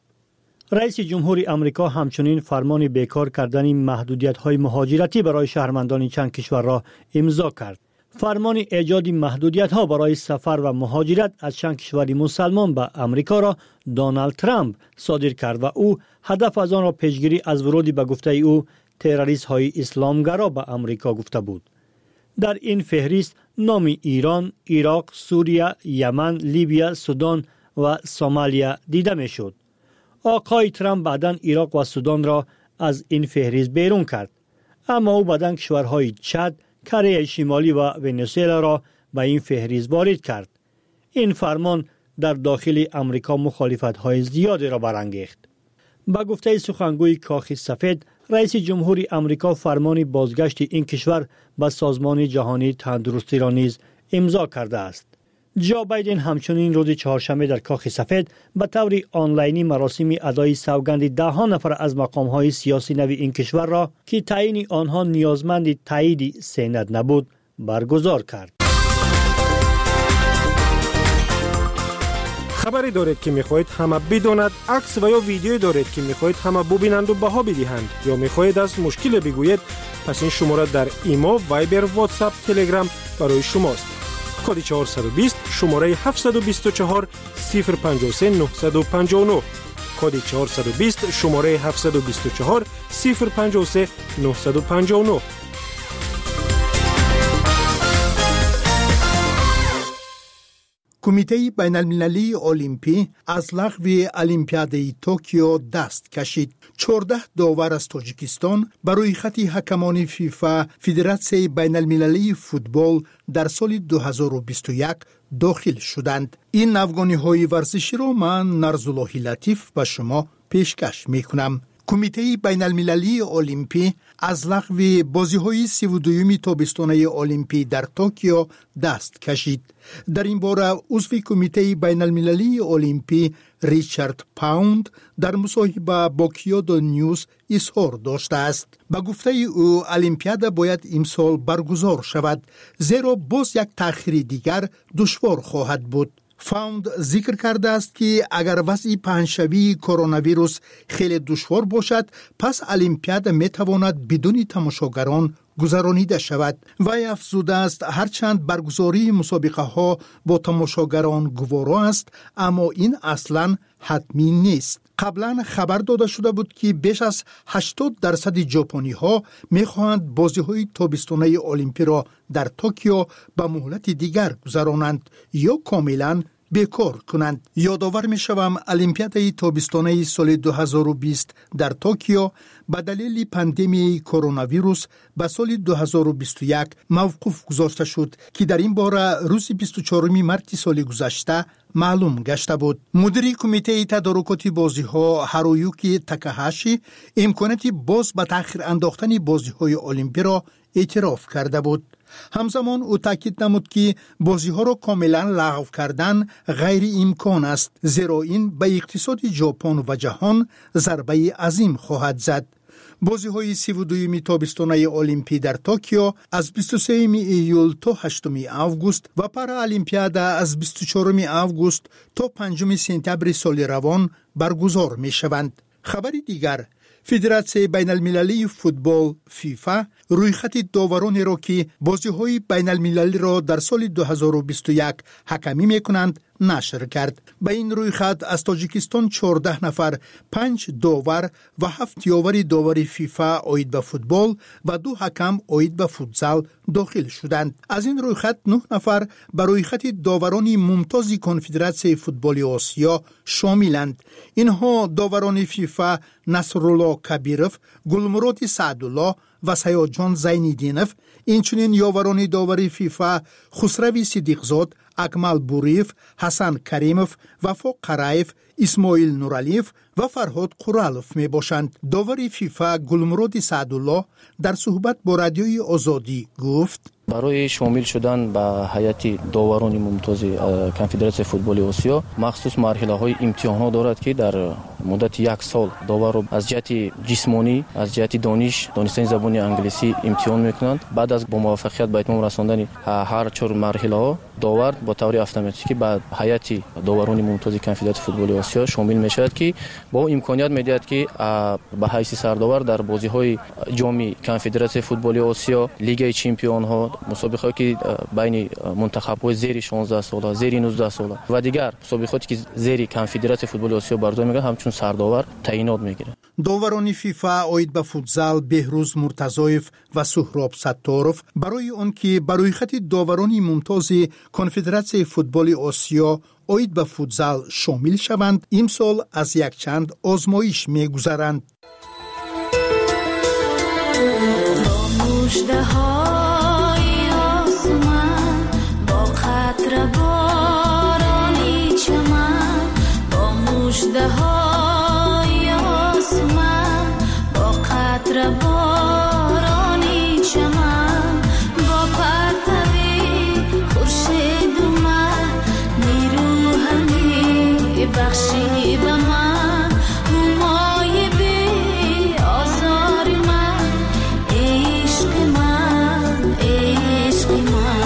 رئیس جمهوری آمریکا همچنین فرمان بیکار کردن محدودیت‌های مهاجرتی برای شهروندان چند کشور را امضا کرد. فرمان ایجاد محدودیت‌ها برای سفر و مهاجرت از چند کشور مسلمان به آمریکا را دونالد ترامپ صادر کرد و او هدف از آن را پیشگیری از ورود به گفته او تروریست‌های اسلامگرا به آمریکا گفته بود. در این فهرست نام ایران، عراق، سوریه، یمن، لیبیا، سودان و سومالیا دیده می شد. آقای ترامپ بعداً عراق و سودان را از این فهرست بیرون کرد. اما او بعداً کشورهای چاد، کره شمالی و ونزوئلا را به این فهرست وارد کرد. این فرمان در داخل آمریکا مخالفت‌های زیادی را برانگیخت. با گفته سخنگوی کاخ سفید، رئیس جمهوری آمریکا فرمان بازگشت این کشور به سازمان جهانی تندرستی را نیز امضا کرده است. جو بایدن همچنین روز چهارشنبه در کاخ سفید به طور آنلاینی مراسم ادای سوگند 10 نفر از مقام‌های سیاسی نو این کشور را که تعیین آنها نیازمند تایید سند نبود برگزار کرد.
خبری دارید که میخواهید همه بداند، عکس و یا ویدیویی دارید که میخواهید همه ببینند و بها بدهند، یا میخواهید از مشکل بگویید، پس این شماره در ایمو، وایبر، واتساپ، تلگرام برای شماست. کد 420 شماره 724 053 959. کد 420 شماره 724 053 959.
کمیته بین المللی المپی از لغو المپیاد توکیو دست کشید. 14 داور از تاجیکستان برای خط حکمان فیفا فدراسیون بین المللی فوتبال در سال 2021 داخل شدند. این افغانی های ورزشی را من نرزالله لطیف به شما پیشکش می کنم. کمیته بین المللی المپی از لغو بازی‌های 32 تابستانه المپی در توکیو دست کشید. در این باره عضو کمیته بین المللی المپی ریچارد پاوند در مصاحبه با کیودو نیوز اظهار داشته است. به گفته او المپیاد باید امسال برگزار شود، زیرا باز یک تأخیر دیگر دشوار خواهد بود. فاوند ذکر کرده است که اگر وضع پهنشوی کرونا ویروس خیلی دشوار باشد، پس المپیاد می تواند بدون تماشاگران گذرانیده شود. وی افزوده است هرچند برگزاری مسابقه ها با تماشاگران گوارا است، اما این اصلا حتمی نیست. قبلا خبر داده شده بود که بیش از 80% ژاپنی ها می خواهند بازی های تابستانه المپی را در توکیو به مهلت دیگر گذرانند یا کاملا بیکار کنند. یادآور می شوم المپیاد تابستانه سال 2020 در توکیو به دلیل پاندمی کرونا ویروس به سال 2021 موقوف گذاشته شد که در این باره روز 24 مارس سال گذشته معلوم گشته بود. مدیر کمیته تدارکات بازی ها هارویوکی تاکاهاشی امکانات باز به تأخیر انداختن بازی های المپی را اعتراف کرده بود. همزمان او تاکید نمود که بازی ها را کاملا لغو کردن غیر امکان است، زیرا این به اقتصاد ژاپن و جهان ضربه عظیم خواهد زد. بازی های 32 تابستانه المپی در توکیو از 23 ایول تا 8 آگوست و پارا المپیاد از 24 آگوست تا 5 سپتامبر سال روان برگزار می شوند. خبری دیگر، فدراسیون بین المللی فوتبال فیفا رویخط داورانی را که بازی‌های بین المللی را در سال 2021 حکمی می‌کنند نشر کرد. به این رویخط از تاجیکستان 14 نفر، 5 داور و 7 یاور داوری فیفا عاید به فوتبال و 2 حکم عاید به فوتزال داخل شدند. از این رویخط 9 نفر به رویخط داوران ممتاز کنفدراسیون فوتبال آسیا شاملند. اینها داوران فیفا نصرالله کبیرف، گلمراد سعدالله و سیاجان زینیدینف، اینچنین یاوران داوری فیفا خسروی صدیقزاد، اکمل بوریف، حسن کریمف، وفا قرایف، اسماعیل نورالیف و فرهاد قرالف می باشند. داوری فیفا گلمراد سعدالله در صحبت با رادیوی آزادی گفت:
برای شامل شدن به هیئت داوران ممتاز کنفدراسیون فوتبال آسیا مخصوص مرحله‌های امتحان‌ها دارد که در مدت 1 سال داور را از جهت جسمانی، از جهت دانستن زبان انگلیسی امتحان می‌کنند. بعد از با موفقیت به اتمام رساندن هر 4 مرحله‌ها داور با طور اتوماتیکی به هیئت داوران ممتاز کنفدراسیون فوتبال آسیا شامل می‌شود که با امکانیت می‌دهد که به حیث سرداور در بازی‌های جام کنفدراسیون فوتبال آسیا، لیگ چمپیون‌ها، مسابقاتی که بین منتخب‌های زیر 16 ساله، زیر 19 ساله و دیگر مسابقاتی که زیر کنفدراسیون فوتبال آسیا برگزار می‌گردد همچون سرداور تعیینات می‌گیرد.
داوران فیفا عاید به فوتزال بهروز مرتضایف و سهراب ستارف برای آنکه برای خط داوران ممتاز کنفدراسیون فوتبال آسیا عاید به فوتزال شامل شوند، امسال از یک چند آزمایش می‌گذرند.
بارانی چمن با مژده‌های آسمان، با قطره بارانی چمن، با پرتوی خورشید من، نیرو همی بخشی به من، همای بی آزار من، عشق من، عشق من.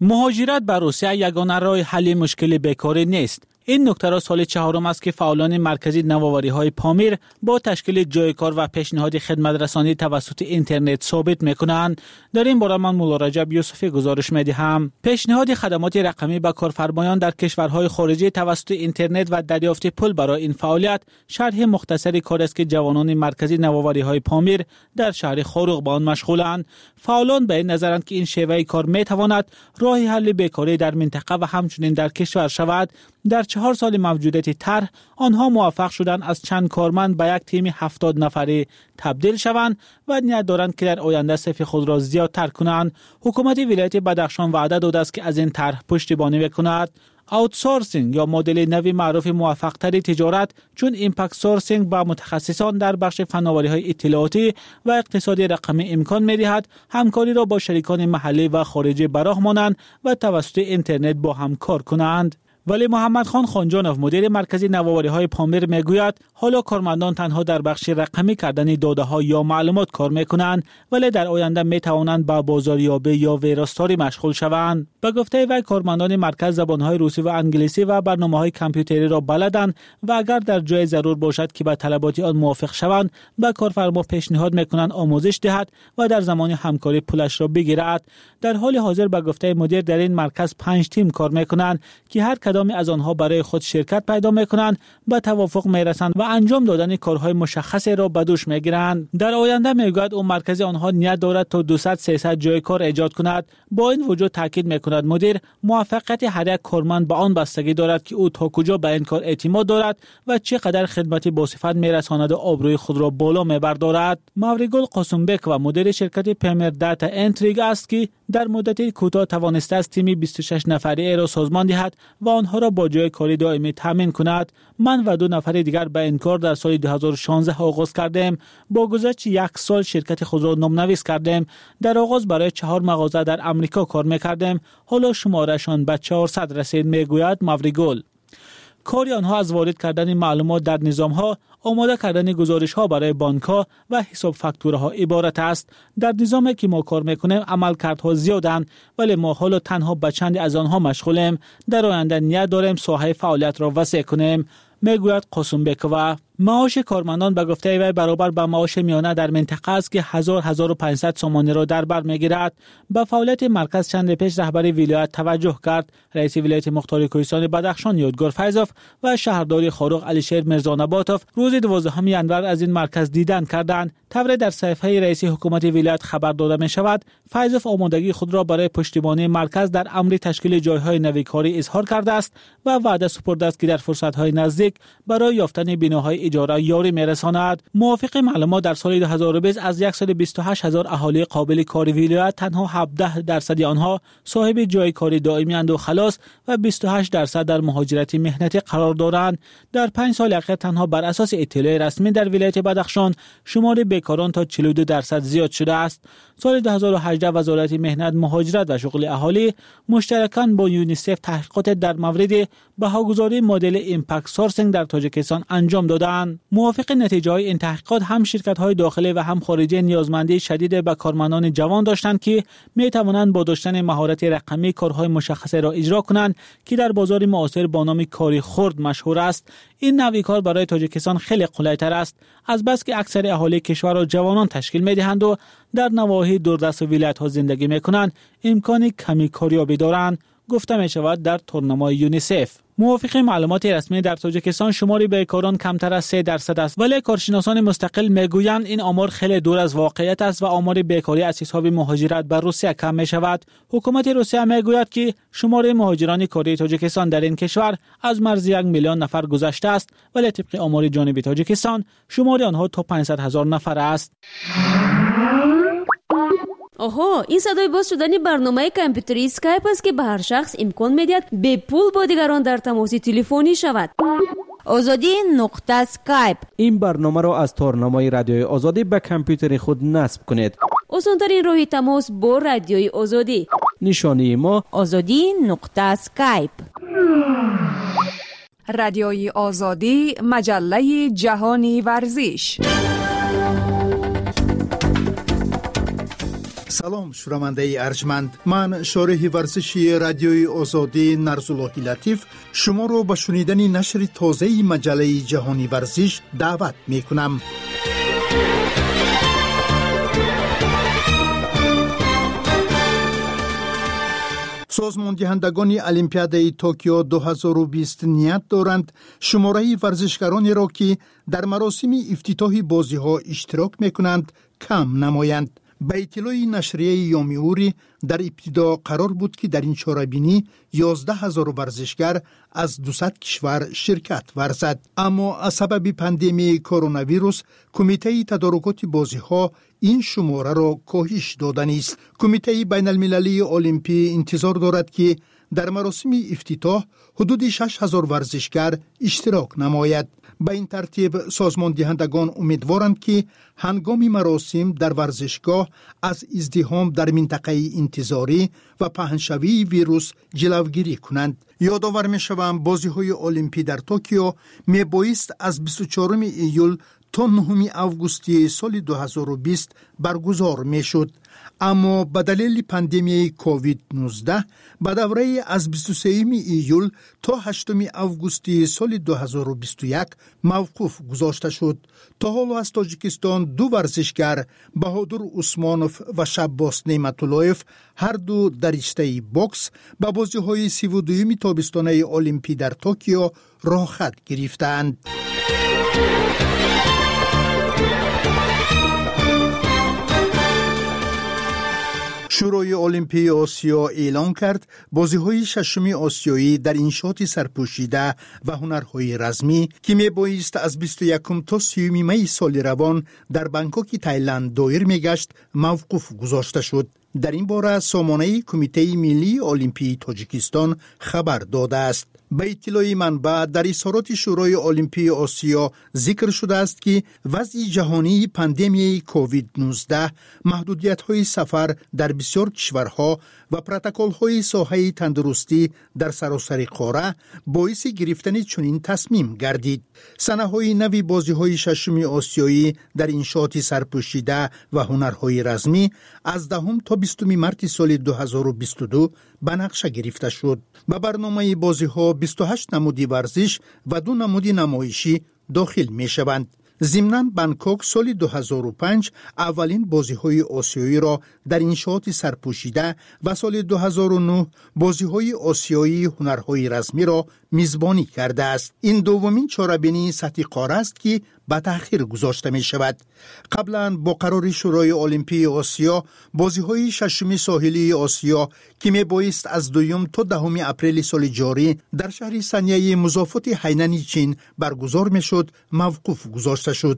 مهاجرت به روسیه یگانه راه حل مشکل بیکاری نیست. این نکته را سال چهارم است که فعالان مرکزی نوآوری‌های پامیر با تشکیل جای کار و پیشنهاد خدمت رسانی توسط اینترنت ثابت می‌کنند. در این باره من مولا رجب یوسفی گزارش می‌دهم. پیشنهاد خدمات رقمی به کارفرمایان در کشورهای خارجی توسط اینترنت و دریافت پول برای این فعالیت شرح مختصری کار است که جوانان مرکزی نوآوری‌های پامیر در شهر خاروق به آن مشغولند. فعالان به این نظرند که این شیوه کار می‌تواند راه حل بیکاری در منطقه و همچنین در کشور شود. در 4 سال موجودیت طرح آنها موفق شدند از چند کارمند به یک تیم 70 نفری تبدیل شوند و نیت دارند که در آینده صف خود را زیادتر کنند. حکومت ولایت بدخشان وعده داده است که از این طرح پشتیبانی می‌کند. آوتسورسینگ یا مدل نوی معروف موفق‌تر تجارت چون ایمپکت سورسینگ با متخصصان در بخش فناوری‌های اطلاعاتی و اقتصادی رقمی امکان می‌دهد همکاری را با شریکان محلی و خارجی براه مانند و توسط اینترنت با هم کار کنند. ولی محمد خان خانجانов مدیر مرکزی نوآوری‌های پامیر میگوید حالا کارمندان تنها در بخش رقمی کردن داده‌ها یا معلومات کار میکنند ولی در آینده میتوانند با بازاریابی یا ویراستاری مشغول شوند. به گفته وی کارمندان مرکز زبان‌های روسی و انگلیسی و برنامه‌های کامپیوتری را بلدند و اگر در جای ضرور باشد که به طلبات آن موافق شوند به کارفرما پیشنهاد میکنند آموزش دهد و در زمان همکاری پولش را بگیرد. در حال حاضر به گفته مدیر در این مرکز 5 تیم کار میکنند که هر کدام از آنها برای خود شرکت پیدا میکنند، به توافق میرسند و انجام دادن کارهای مشخصی را به دوش میگیرند. در آینده میگوید او مرکز آنها نیت دارد تا 200-300 جای کار ایجاد کند. با این وجود تاکید میکند مدیر موفقیت هر یک کارمند به آن بستگی دارد که او تا کجا به این کار اعتماد دارد و چقدر خدمتی باصفت میرساند و آبروی خود را بالا میبردارد. ماوریگل قاسمبک و مدیر شرکت پمر دیتا انتریگ است که در مدت کوتاه توانسته است تیم 26 نفری را سازمان دهد و آنها را با جای کاری دائمی تامین کند. من و 2 نفر دیگر به این کار در سال 2016 آغاز کردیم. با گذشت 1 سال شرکت خود را نام‌نویس کردیم. در آغاز برای 4 مغازه در امریکا کار می‌کردیم. حالا شمارهشان به 400 رسید، میگوید ماوریگل. کاری آنها از وارد کردن معلومات در نظام‌ها، آماده کردن گزارش‌ها برای بانک‌ها و حساب فاکتوره‌ها عبارت است. در نظامی که ما کار می‌کنیم عملکردها زیادند ولی ما حالا تنها به چند از آنها مشغولیم. در آینده نیت داریم ساحه فعالیت را وسیع کنیم، میگوید قاسمبک. و معاش کارمندان به گفته وی برابر به معاش میانه در منطقه است که 1000-1500 سومانی را در بر میگیرد. به فعالیت مرکز چند پیش رهبر ولایت توجه کرد. رئیس ولایت مختار کوهستان بدخشان یادگار فیضوف و شهردار خاروق علیشیر میرزانباتوف روز 12 ینور از این مرکز دیدن کردند. طبری در صفحه رئیس حکومت ولایت خبر داده می شود فیضوف آمادگی خود را برای پشتیبانی مرکز در امر تشکیل جایهای نویکاری اظهار کرده است و وعده سپرده است که در فرصت‌های نزدیک برای یافتن بناهای اجاره یاری میرساند. موافق معلومات در سال 2020 از 128,000 اهالی قابل کار ولایت تنها 17% آنها صاحب جای کاری دائمی اند و خلاص و 28% در مهاجرت مهنتی قرار دارند. در 5 سال اخیر تنها بر اساس اطلاع رسمی در ولایت بدخشان شمار بیکاران تا 42% زیاد شده است. سال 2018 وزارت مهنت، مهاجرت و شغل اهالی مشترکاً با یونیسف تحقیقات در مورد بهاگذاری مدل ایمپکت سورسینگ در تاجیکستان انجام دادند. موافق نتیجه های این تحقیقات هم شرکت های داخلی و هم خارجی نیازمندی شدید به کارمندان جوان داشتند که می توانند با داشتن مهارت رقمی کارهای مشخصه را اجرا کنند که در بازار معاصر با نام کاری خرد مشهور است. این نوع کار برای تاجیکستان خیلی قلی‌تر است، از بس که اکثر اهالی کشور را جوانان تشکیل می‌دهند و در نواحی دوردست ولایت‌ها زندگی می‌کنند، امکان کمی کاریابی دارند، گفته می‌شود در تورنمای یونیسف. موافق معلومات رسمی در تاجیکستان شمار بیکاران کمتر از 3% است، ولی کارشناسان مستقل میگویند این آمار خیلی دور از واقعیت است و آمار بیکاری از حساب مهاجرت به روسیه کم می شود. حکومت روسیه میگوید که شمار مهاجران کاری تاجیکستان در این کشور از مرز 1 میلیون نفر گذشته است، ولی طبق آمار جانبی تاجیکستان شمار آنها تا 500,000 نفر است.
آها، این صدای باز شدن برنامه کامپیوتری اسکایپ است که به هر شخص امکان می‌دهد به پول با دیگران در تماس تلفنی شود.
azadi.skype این برنامه را از تورنمای رادیوی آزادی به کامپیوتر خود نصب کنید.
آسان‌ترین راه تماس با رادیوی آزادی.
نشانی ما
azadi.skype. رادیوی آزادی، مجله جهانی ورزش.
سلام شنونده ارجمند، من شارح ورزشی رادیوی آزادی نرزاللهی لطیف شما رو به شنیدن نشر تازه مجله جهانی ورزش دعوت می کنم. سازمان دهندگان المپیاد توکیو 2020 نیت دارند شماره ورزشکارانی را که در مراسم افتتاح بازی‌ها اشتراک می‌کنند کم نمایند. به اطلاع نشریه یومیوری در ابتدا قرار بود که در این چاره‌بینی 11,000 ورزشکار از 200 کشور شرکت ورزد، اما از سبب پاندمی کرونا ویروس کمیته تدارکات بازی‌ها این شماره را کاهش داده است. کمیته بین المللی المپی انتظار دارد که در مراسم افتتاح حدود 6,000 ورزشکار اشتراک نماید. به این ترتیب سازمان دهندگان امیدوارند که هنگام مراسم در ورزشگاه از ازدحام در منطقه انتظاری و پهنشوی ویروس جلوگیری کنند. یادآور می‌شوم بازی‌های المپی در توکیو میبایست از 24 ایول تا 9 آگوست سال 2020 برگزار میشد، اما به دلیل پاندمی کووید 19 به دوره از 23 ایول تا 8 آگوست سال 2021 موقوف گذاشته شد. تا حالا از تاجیکستان دو ورزشکار بهادر عثمانوف و شباس نعمت‌اللهیف هر دو در رشته بوکس به بازی‌های 32 تابستانه المپی در توکیو راه خط گرفتند. شورای المپی آسیا اعلام کرد بازی‌های ششم آسیایی در انشاط سرپوشیده و هنرهای رزمی که میبایست از 21 تا 30 می سال روان در بانکوک تایلند دایر میگشت موقوف گذاشته شد. در این باره سامانه کمیته ملی المپی تاجیکستان خبر داده است. به اطلاع منبع در اظهارات شورای المپی آسیا ذکر شده است که وضع جهانی پاندمی کووید 19 محدودیت‌های سفر در بسیار کشورها و پروتکل‌های ساحه تندرستی در سراسر قاره باعث گرفتن چنین تصمیم گردید. سنه‌های نوی بازی‌های ششم آسیایی در انشاط سرپوشیده و هنرهای رزمی از 10 تا 20 مارس سال 2022 به نقشه گرفته شد. به برنامه بازی‌ها 28 نمودی ورزش و 2 نمودی نمایشی داخل می شوند. ضمناً بانکوک سال 2005 اولین بازی‌های آسیایی را در انشاط سرپوشیده و سال 2009 بازی‌های آسیایی هنرهای رزمی را میزبانی کرده است. این دومین چاره‌بینی سطح قاره است که به تأخیر گذاشته می شود. قبلا با قرار شورای المپی آسیا بازی‌های ششم ساحلی آسیا که می بایست از 2 تا 10 اپریل سال جاری در شهر سنیه مضافات هینن چین برگزار می شد موقوف گذاشته شد.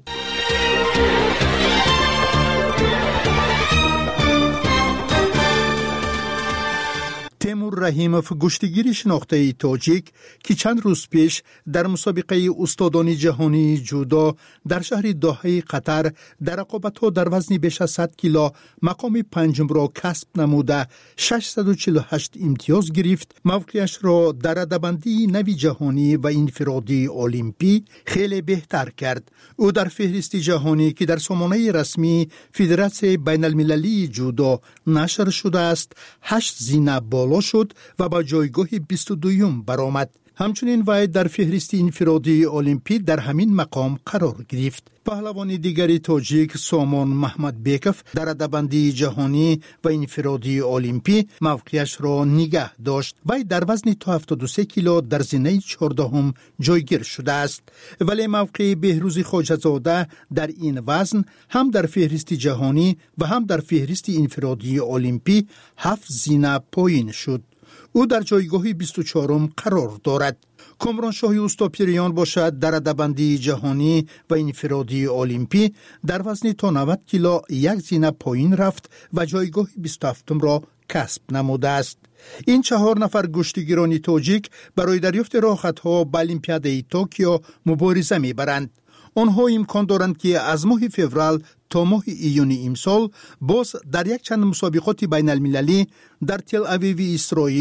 تیمور رحیموف گشتگیر شناخته تاجیک که چند روز پیش در مسابقه استادان جهانی جودو در شهر دوحه قطر در رقابت‌ها در وزن بیش از 100 کیلو مقام پنجم را کسب نموده 648 امتیاز گرفت، موقعش را در رده‌بندی نوی جهانی و انفرادی المپی خیلی بهتر کرد. او در فهرست جهانی که در سامانه رسمی فدراسیون بین المللی جودو نشر شده است 8 زینه بالا شد و با جایگاه 22 برآمد. همچنین وی در فهرست انفرادی المپی در همین مقام قرار گرفت. پهلوان دیگری تاجیک سامان محمد بیکف در رده‌بندی جهانی و انفرادی المپی موقعش را نگه داشت. وی در وزن تا 73 کیلو در زینه 14 جایگیر شده است، ولی موقع بهروز خواجه‌زاده در این وزن هم در فهرست جهانی و هم در فهرست انفرادی المپی 7 زینه پایین شد. او در جایگاه 24 قرار دارد. کامران شاهی اوستاپیریان باشد در رده‌بندی جهانی و انفرادی المپی در وزن تا 90 کیلو 1 زینه پایین رفت و جایگاه 27 را کسب نموده است. این 4 نفر گشتگیران تاجیک برای دریافت راحت‌ها به المپیاد توکیو مبارزه می‌برند. آنها امکان دارند که از ماه فوریه تا ماه ایون امسال باز در یک چند مسابقات بین المللی در تل اویو اسرائیل،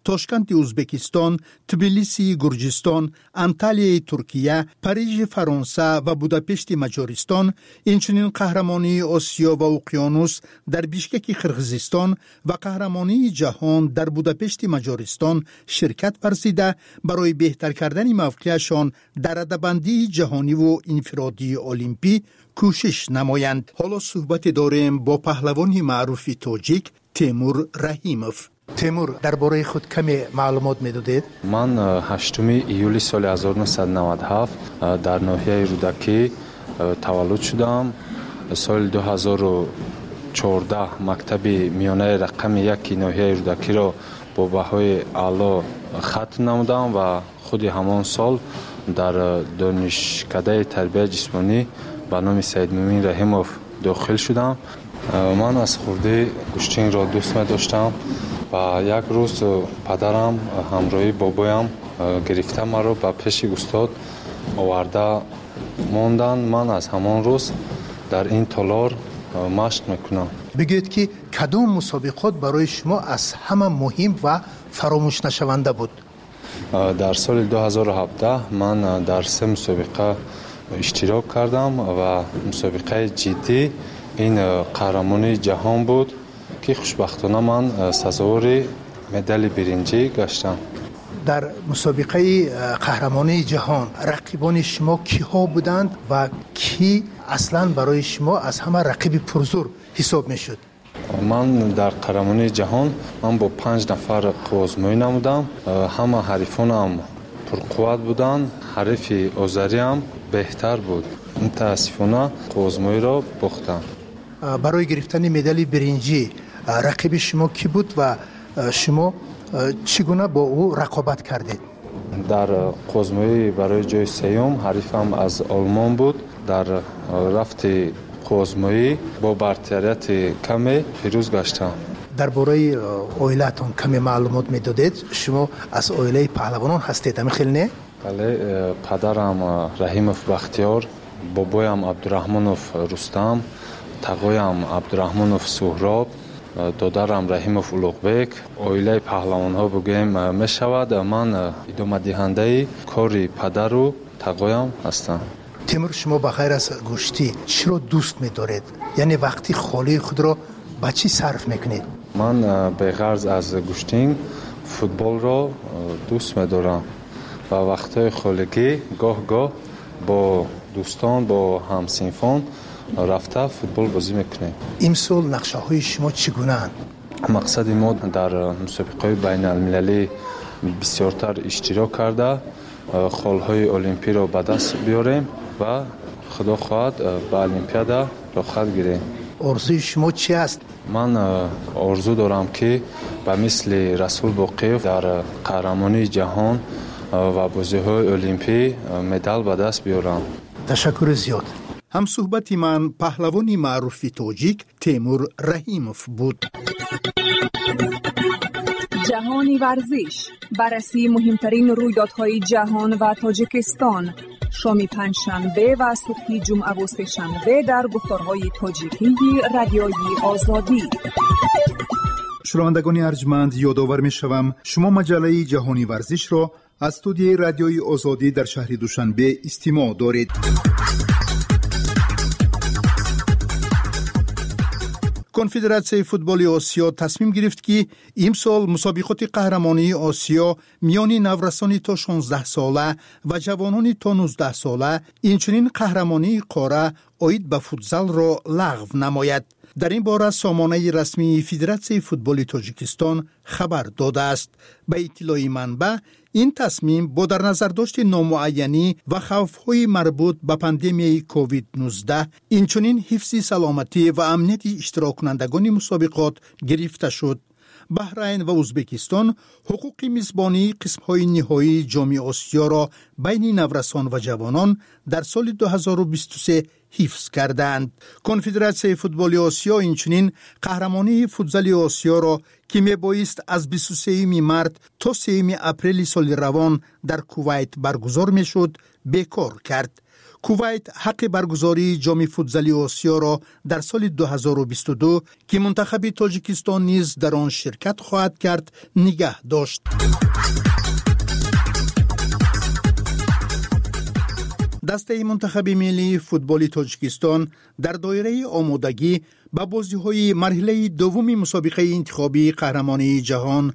تاشکند ازبکستان، تبلیسی گرجستان، انتالیای ترکیه، پاریژ فرانسه و بوداپشت مجارستان، اینچنین قهرمانی آسیا و اقیانوس در بیشکک قرقیزستان و قهرمانی جهان در بوداپشت مجارستان شرکت ورزیده برای بهتر کردن موقعشان در رده‌بندی جهانی و انفرادی المپی کوشش نمایند. حالا صحبت داریم با پهلوان معروف تاجیک تیمور رحیموف. تیمور، درباره خود کمی معلومات میدادید؟
من 8 ایولی سال 1997 در ناحیه رودکی تولد شدم. سال 2014 مکتب میانه رقم 1 ناحیه رودکی را با بهای اعلی ختم نمودم و خود همان سال در دانشکده تربیت جسمانی به نام سید مومن رحیموف داخل شدم. من از خورده گوشتین را دوست می داشتم و یک روز پدرم همراهی بابایم گرفته مرا به پیش استاد آورده ماندن. من از همان روز در این تالار مشق میکنم.
بگویید که کدام مسابقات برای شما از همه مهم و فراموش نشونده بود؟
در سال 2017 من در 3 مسابقه اشتراک کردم و مسابقه جدی این قهرمانی جهان بود که خوشبختانه من سزاوار مدال برنجی گشتم.
در مسابقه قهرمانی جهان رقیبان شما کیها بودند و کی اصلا برای شما از همه رقیب پرزور حساب میشد؟
من در قهرمانی جهان با 5 نفر قوازمایی نمودم. همه حریفانم پرقوت بودند. حریف آذری هم بهتر بود. متاسفانه قوازمایی را باختم.
برای گرفتن مدال برنجی رقیب شما کی بود و شما چگونه با او رقابت کردید؟
در قوازمایی برای جای سیوم حریفم از آلمان بود. در رفت قوازمایی با برتریت کمی پیروز گشتم.
درباره عائلتون کمی معلومات میدادید؟ شما از عائله پهلوانان هستید؟ همین خیلی نه؟
بله، پدرم رحیموف بختیار، بابایم عبدالرحمنوف رستم، تقایم عبدالرحمنوف سهراب، دادرم رحیموف اولوغبک. عائله پهلوان ها بگویم می شود. من ادامه دهنده کاری پدر و تقایم هستم.
تیمور، شما بخیر از گوشتی چرا دوست می‌دارید؟ یعنی وقتی خالی خود را با چی صرف میکنید؟
من به غرض از گوشتین فوتبال را دوست می‌دارم و وقتای خالگی گاه با دوستان با همسنفان رفته فوتبال بازی میکنیم.
امسال نقشه های شما چگونه اند؟
مقصد ما در مسابقه بین المللی بسیارتر اشتراک کرده خالهای المپی را به دست بیاریم و خدا خواهد به المپیادا داخل گیریم.
آرزوی شما چی است؟
من آرزو دارم که به مثل رسول باقیف در قهرمانی جهان و بازی‌های المپی مدال به دست بیارم.
تشکر زیاد. هم صحبت من پهلوانی معروف تاجیک تیمور رحیموف بود.
جهانی ورزش، بررسی مهمترین رویدادهای جهان و تاجیکستان، شام پنجشنبه و صبح جمعه و سه‌شنبه در گفتارهای تاجیکی رادیوی آزادی.
شنوندگان ارجمند، یادآور می‌شوم شما مجله جهانی ورزش را از استودیوی رادیوی آزادی در شهر دوشنبه استماع دارید. کنفدراسیون فوتبال آسیا تصمیم گرفت که امسال مسابقات قهرمانی آسیا میان نورسان تا 16 ساله و جوانان تا 19 ساله اینچنین قهرمانی قاره عاید به فوتزال را لغو نماید. در این باره سامانه رسمی فدراسیون فوتبال تاجیکستان خبر داده است. به اطلاع منبع این تصمیم با در نظر داشت نامعینی و خوف‌های مربوط به پاندمی کووید 19 اینچنین حفظ سلامتی و امنیت اشتراک کنندگان مسابقات گرفته شد. بحرین و ازبکستان حقوق میزبانی قسم‌های نهایی جام آسیا را بین نورسان و جوانان در سال 2023 حفظ کردند. کنفدراسیون فوتبال آسیا اینچنین قهرمانی فوتزال آسیا را که میبایست از 23 مارس تا 3 اپریل سال روان در کویت برگزار میشد بیکار کرد. کویت حق برگزاری جام فوتزالی آسیا را در سال 2022 که منتخب تاجیکستان نیز در آن شرکت خواهد کرد نگه داشت. دسته منتخب ملی فوتبال تاجیکستان در دایره آمادگی به بازی‌های مرحله دوم مسابقه انتخابی قهرمانی جهان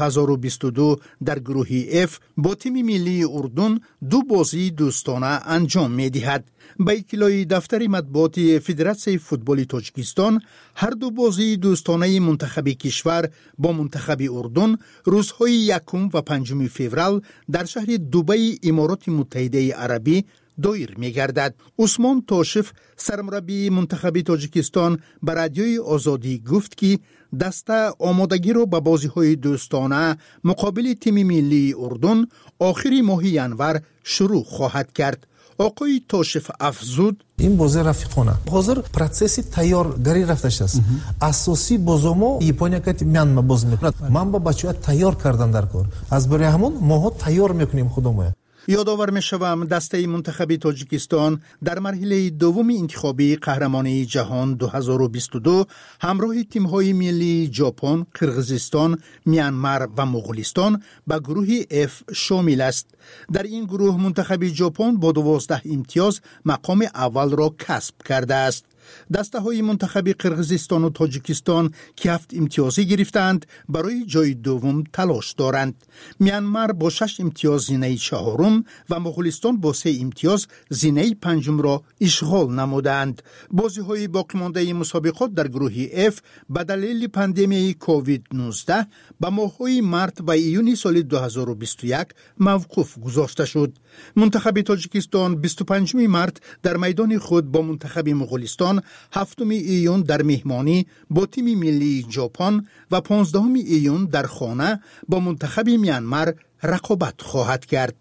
2022 در گروه F با تیم ملی اردن 2 بازی دوستانه انجام می‌دهد. به اطلاع دفتر مطبوعات فدراسیون فوتبال تاجیکستان، هر 2 بازی دوستانه منتخب کشور با منتخب اردن روزهای 1 و 5 فوریه در شهر دبی امارات متحده عربی دایر می‌گردد. عثمان تاشف سرمربی منتخب تاجیکستان به رادیوی آزادی گفت که دسته آمادگی را به بازی‌های دوستانه مقابل تیم ملی اردن آخر ماه ینور شروع خواهد کرد. آقای تاشف افزود
این بازی رفیقانه حاضر پروسس تیارگاری رفته است. اساسی بازمو یپونیا که میان باز میکنه. من با بچه‌ها تیار کردن در کار. از برای همون ماها تیار میکنیم خودمون.
یادآور می‌شوم دسته منتخب تاجیکستان در مرحله دوم انتخابی قهرمانی جهان 2022 همراه تیم‌های ملی ژاپن، قرقیزستان، میانمار و مغولستان به گروه F شامل است. در این گروه منتخب ژاپن با 12 امتیاز مقام اول را کسب کرده است. دسته های منتخب قرقیزستان و تاجیکستان که 7 امتیازی گرفتند برای جای دوم تلاش دارند. میانمار با 6 امتیاز زینه چهارم و مغولستان با 3 امتیاز زینه پنجم را اشغال نمودند. بازی های باقی مانده مسابقات در گروه F به دلیل پاندمی کووید 19 به ماه‌های مارس و ایون سال 2021 موقوف گذاشته شد. منتخب تاجیکستان 25 مارس در میدان خود با منتخب مغولستان، 7 ایون در مهمانی با تیم ملی ژاپن و 15 ایون در خانه با منتخب میانمار رقابت خواهد کرد.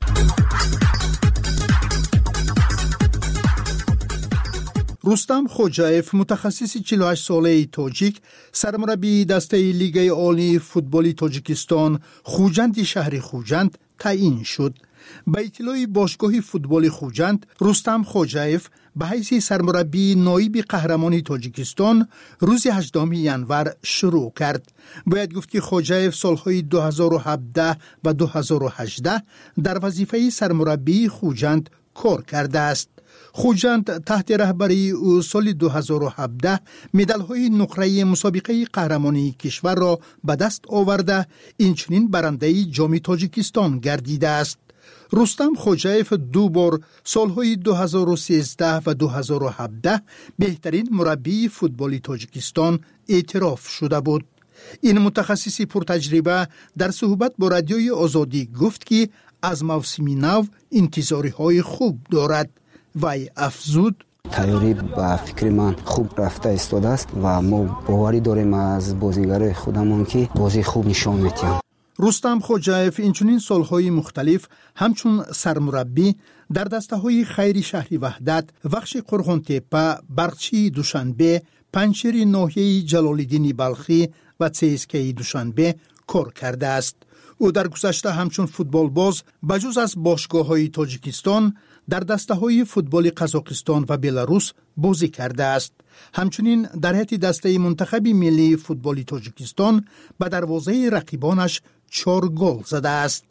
رستم خوجایف متخصص 48 ساله تاجیک سرمربی دسته لیگ عالی فوتبال تاجیکستان خوجند شهر خوجند تعیین شد. به اطلاع باشگاه فوتبال خوجند، رستم خوجایف به حیث سرمربی نایب قهرمان تاجیکستان روز 18 ینور شروع کرد. باید گفت که خوجایف سالهای 2017 و 2018 در وظیفه سرمربی خوجند کار کرده است. خوجند تحت رهبری او سال 2017 مدال‌های نقره مسابقه قهرمانی کشور را به دست آورده، اینچنین برنده جام تاجیکستان گردیده است. رستم خوجایف 2 بار سالهای 2013 و 2017 بهترین مربی فوتبال تاجیکستان اعتراف شده بود. این متخصص پرتجربه در صحبت با رادیوی آزادی گفت که از موسم نو انتظارهای خوب دارد. وی افزود
تیاری با فکر من خوب رفته ایستاده است و ما باوری داریم از بازیگر خودمون که بازی خوب نشان میدیم.
رستم خوجایف اینچنین سالهای مختلف همچون سرمربی در دسته‌های خیری شهری وحدت، بخش قرغن‌تپه، برقچی دوشنبه، پنجشیر ناحیه جلال‌الدین بلخی و CSKA دوشنبه کار کرده است. او در گذشته همچون فوتبال باز بجز از باشگاه‌های تاجیکستان در دسته‌های فوتبال قزاقستان و بلاروس بازی کرده است. همچنین در هیئت دسته منتخب ملی فوتبال تاجیکستان به دروازه رقیبانش 4 گل زده است.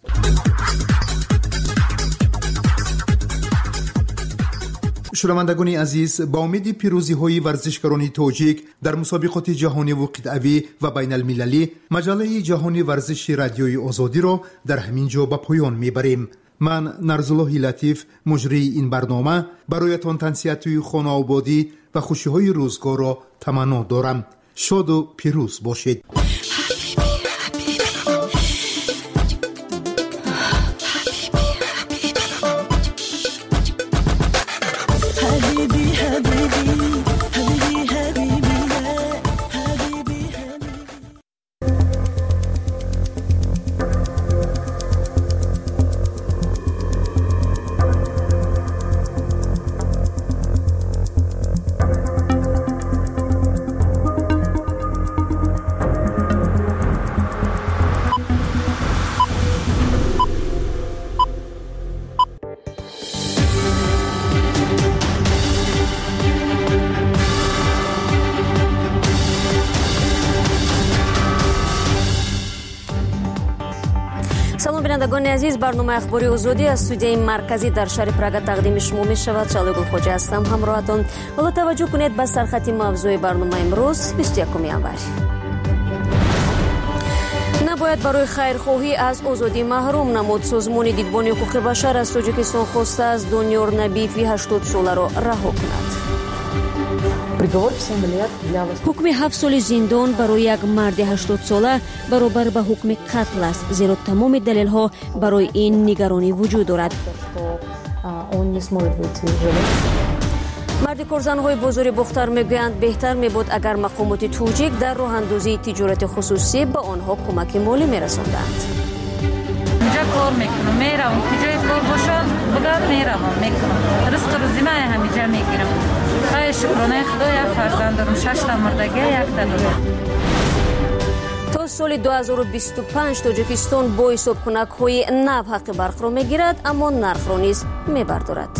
شنوندگان عزیز، با امید پیروزی های ورزشکاران تاجیک در مسابقات جهانی و قطعی و بین المللی، مجله جهانی ورزش رادیوی آزادی را در همین جا به پایان میبریم. من نرزالله لطیف مجری این برنامه برایتان تنصیحات خانه آبادی و خوشی های روزگار را تمنا دارم. شاد و پیروز باشید.
салом бинандагони азиз, барномаи ахбори озодӣ аз студияи марказӣ дар шаҳри Прага тақдими шумо мешавад. Шалои Гулхоҷа ҳастам, ҳамроҳатон. ҳоло таваҷҷӯҳ кунед ба сархати мавзӯи барномаи имрӯз 21 январ. набояд барои хайрхоҳӣ аз озодӣ маҳрум намуд. Созмони дидбони ҳуқуқи башар аз Тоҷикистон хостааст Донёр Набиеви 80 соларо раҳо кунад. ҳукми 7 соли зиндон барои як марди 80 сола баробар ба ҳукми қатл аст, зеро тамоми далелҳо барои ин нигаронӣ вуҷуд дорад. марди корзанҳои бозори Бухтар мегӯянд беҳтар мебуд агар мақомоти тоҷик дар роҳандозии тиҷорати хусусӣ ба онҳо кӯмаки молӣ мерасонданд.
اینجا کار میکنم، میرم کجای کار باشد بگم میرم میکنم، رزق روزیمه همیشه میگیرم. خیلی شکرانه خدا یک فرزند دارم، 6 تا مردگی، 1 تا دختر.
تا سال 2025 توجیکستان با حسابکنک‌های نو حق برق را میگیرد، اما نرخ را نیز میبردارد.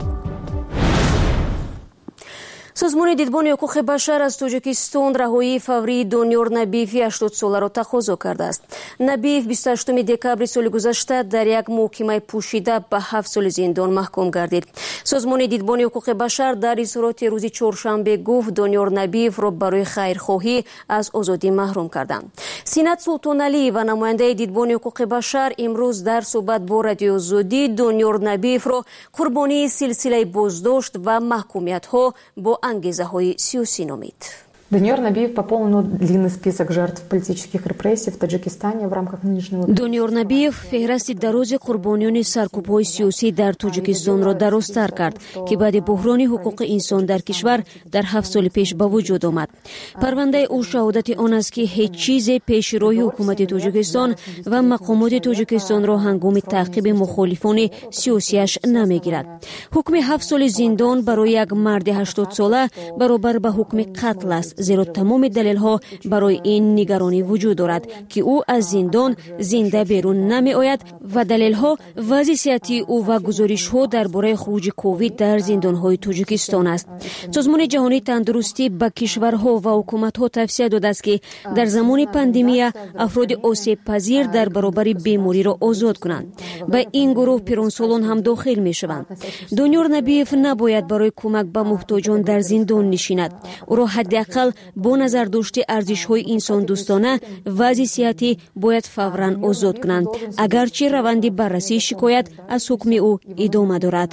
سازمان дидбони ҳуқуқи башар аз Тоҷикистон раҳоии фаврии Донёр Набиеви 80 соларо тақозо кардааст. Набиев 28 декабри соли гузашта дар як муҳокимаи пӯшида ба 7 соли зиндон маҳкум гардид. Созмони дидбони ҳуқуқи башар дар изҳороти рӯзи чоршанбе гуфт Донёр Набиевро барои хайрхоҳӣ аз озодӣ маҳрум карданд. Синат Султоналиева, намояндаи дидбони ҳуқуқи башар, имрӯз дар суҳбат бо Радиои Озодӣ Донёр Набиевро қурбонии силсилаи боздошт ва маҳкумиятҳо бо ангезаҳои сиёсӣ номид.
Донёр Набиев пополнил длинный список жертв политических репрессий в Таджикистане в рамках нынешнего...
Донёр Набиев феҳристи дарози қурбониёни саркӯбҳои сиёсӣ дар Тоҷикистонро дарозтар кард, ки баъди буҳрони ҳуқуқи инсон дар кишвар дар 7 соли пеш ба вуҷуд омад. Парвандаи ӯ шаҳодати он аст, ки ҳеҷ чизе пеши роҳи ҳукумати Тоҷикистон ва мақомоти Тоҷикистонро ҳангоми таъқиби мухолифони сиёсиаш намегирад. ҳукми 7 соли зиндон барои як марди 80 сола баробар ба ҳукми қатл аст, зеро тамоми далелҳо барои ин нигаронӣ вуҷуд дорад, ки ӯ аз зиндон зинда берун намеояд ва далелҳо вазъи сиҳати ӯ ва гузоришҳо дар бораи хуруҷи ковид дар зиндонҳои Тоҷикистон аст. Созмони ҷаҳонии тандурустӣ ба кишварҳо ва ҳукуматҳо тавсия додааст, ки дар замони пандемия афроди осебпазир дар баробари бемориро озод кунанд. Ба ин гурӯҳ пиронсолон ҳам дохил мешаванд. Донёр Набиев набояд барои кӯмак ба муҳтоҷон дар зиндон нишинад. ӯро ҳадди ақал бо назардошти арзишҳои инсондӯстона вазъи сиҳатӣ бояд фавран озод кунанд, агарчи раванди баррасии шикоят аз ҳукми ӯ идома дорад.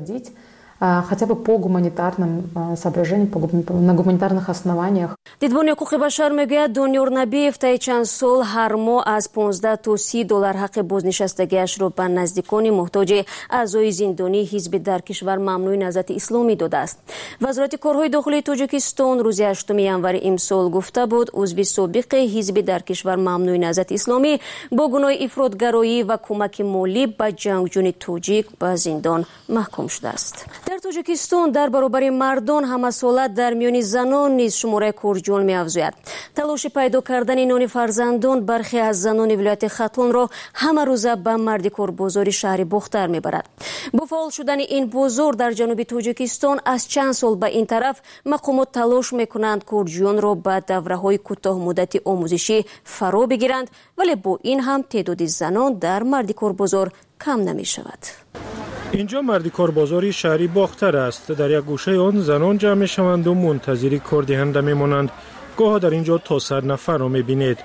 Хотя бы по гуманитарным соображениям, на гуманитарных основаниях.
Дидбони ҳуқуқи башар мегӯяд Донёр Набиев таи чанд сол ҳар моҳ аз 15 то 30 доллар ҳаққи бознишастагиашро ба наздикони муҳтоҷи аъзои зиндонии ҳизби дар кишвар мамнӯи наҳзати исломӣ додааст. Вазорати корҳои дохилии Тоҷикистон рӯзи 8 январи имсол гуфта буд, узви собиқи ҳизби дар кишвар мамнӯи наҳзати исломӣ бо гуноҳи ифротгароӣ ва кӯмаки молӣ ба ҷангҷӯни тоҷик ба зиндон маҳкум шудааст. дар Тоҷикистон дар баробари мардон ҳамасолат дар миёни занон низ шумораи корҷон меафзояд. талоши пайдо кардани нони фарзандон бархе аз занони вилояти Хатлонро ҳамарӯза ба марди корбозори шаҳри Бухтар мебарад. бо фаъол шудани ин бозор дар ҷануби Тоҷикистон аз чанд сол ба ин тараф мақомот талош мекунанд корҷиёнро ба давраҳои кӯтоҳмуддати омӯзишӣ фаро бигиранд, вале бо ин ҳам теъдоди занон дар марди корбозор кам намешавад.
اینجا مردی کاربازاری شهری باختر است. در یک گوشه آن زنان جمع میشوند و منتظری کار دهنده میمانند. گاه در اینجا تا 100 نفر را میبینید.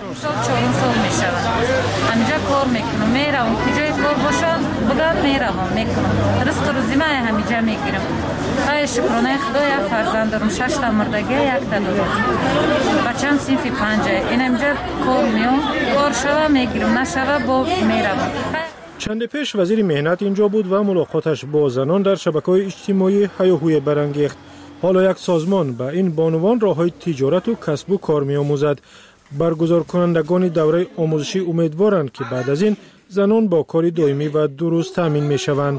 4 سال میشود. اینجا کار میکنم، میرم کجای کار باشد بگم میرم میکنم. رزق روزیمه همیشه میگیرم. خیلی شکرانه خدا یک فرزند دارم، 6 تا مردگی، 1 تا دختر. بچه‌م صنف 5. این اینجا کار میام، کار شوه میگیرم، نشوه با میرم.
چند پیش وزیر مهنت اینجا بود و ملاقاتش با زنان در شبکه‌های اجتماعی هیاهوی برانگیخت. حالا یک سازمان به این بانوان راه‌های تجارت و کسب و کار می‌آموزد. برگزار کنندگان دوره آموزشی امیدوارند که بعد از این زنان با کاری دائمی و درست تامین می‌شوند.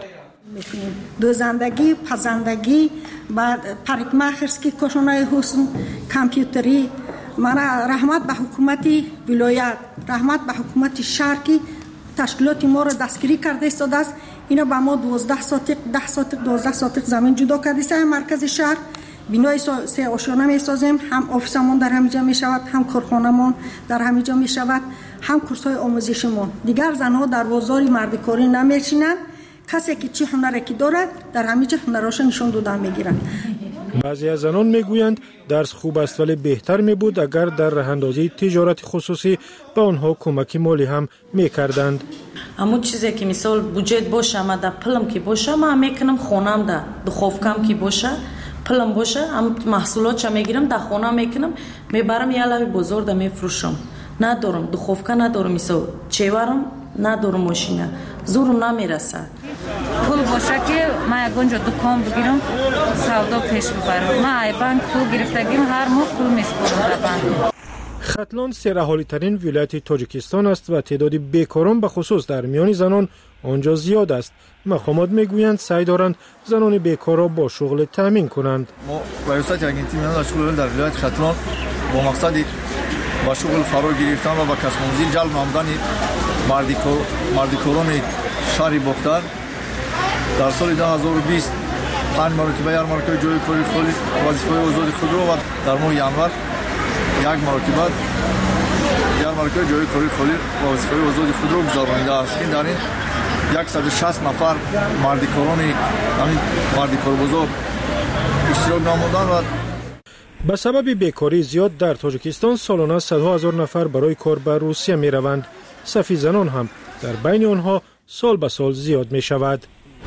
دوزندگی، پزندگی، بعد پاریکماخرسکی، کشونای حسن، کامپیوتری. من رحمت به حکومت ولایت، رحمت به حکومت شهر کی تشکیلات ما را دستگیری کرده استاد است. اینا به ما 12 ساتق 12 ساتق زمین جدا کرده است مرکز شهر بینای سه آشیانه می سازیم، هم آفیسمون در همینجا می شود، هم کارخانمون در همینجا می شود، هم کورس‌های آموزشیمون. دیگر زنها در بازار مردکاری نمیچینند. کسی که چه هنری که دارد در همینجا هنرش نشون دادن میگیرند.
بعضی از زنان میگویند درس خوب است ولی بهتر می بود اگر در راه‌اندازی تجارت خصوصی به آنها کمک مالی هم میکردند.
همون چیزی که مثال بودجت باشه، ما در پلم که باشه، ما میکنم خونم در دخوفکم که باشه، پلم باشه، هم محصولات چه میگیرم در خونه میکنم، میبرم یه لبی بزرگ در میفروشم. ندارم دخوفکه، ندارم مثال چیورم، ندارم ماشینه، زورم نمیرسه.
پول باشه که ما یکونجا دکان بگیرم، سودا پیش ببرم. ما ای بانک پول گرفتگیم هر موقع پول میسپرم در بانک.
ختلان سرحالی ترین ولایت تاجیکستان است و تعداد بیکاران به خصوص در میان زنان آنجا زیاد است. مقامات میگویند سعی دارند زنان بیکار را با شغل تامین کنند.
ما ریاست اگنتی میان شغل در ولایت ختلان با مقصد با شغل فرا گرفتن و با کسب منزل جلب نمودن مردکاران شهر باختر در سال 2020 5 مرتبه یارمارکای جای کاری خالی وظیفه آزاد خود را و در ماه ینور یک مرتبه یارمارکای جای کاری خالی وظیفه آزاد خود را گزارانیده است که در این 160 نفر مردکاران همین مردکار بزرگ اشتراک نمودن و
به سبب بیکاری زیاد در تاجیکستان سالانه صدها هزار نفر برای کار به روسیه می روند. صف زنان هم در بین آنها سال به سال زیاد می شود.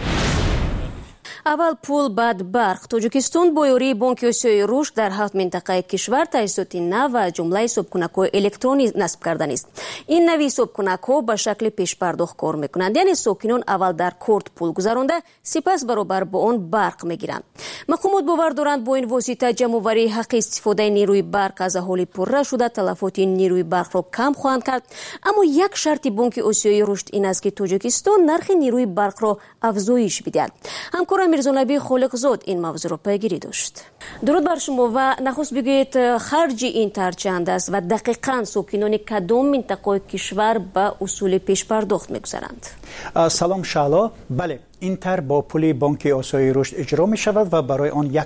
اول پول بعد برق. توجیکستان با یاری بانک آسیای رشد در 7 منطقه کشور تاسیسات نو و جمله حسابکنک‌های الکترونی نصب کردن است. این نوی حسابکنک‌ها به شکل پیش پرداخت کار میکنند. یعنی ساکنان اول در کارت پول گذرانده سپس برابر با آن برق میگیرند. مقامات باور دارند با این واسطه جمع‌آوری حق استفاده نیروی برق از اهالی پرره شده تلفات نیروی برق را کم خواهند کرد. اما یک شرط بانک آسیای رشد این است که توجیکستان نرخ نیروی برق را افزایش بدهد. همکارم میرزانبی خالقزاد این موضوع را پیگیری داشت. درود بر شما و نخست بگویید خرج اینتر چند است و دقیقاً ساکنان کدام منطقه کشور به اصول پیش پرداخت میگذارند؟
سلام شالا. بله، اینتر با پول بانک آسیای رشد اجرا می شود و برای آن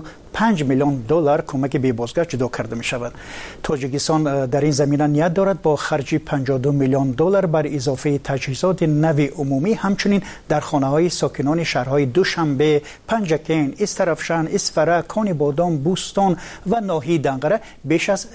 105 میلیون دلار کمک بی بازگشت جدا کرده می شود. تاجیکستان در این زمینه نیت دارد با خرج 52 میلیون دلار بر اضافه تجهیزات نوی عمومی همچنین در خانه های ساکنان شهرهای دوشنبه، پنجکین، استرافشان، اسفره، کان بادام، بوستان و ناحیه دنقره بیش از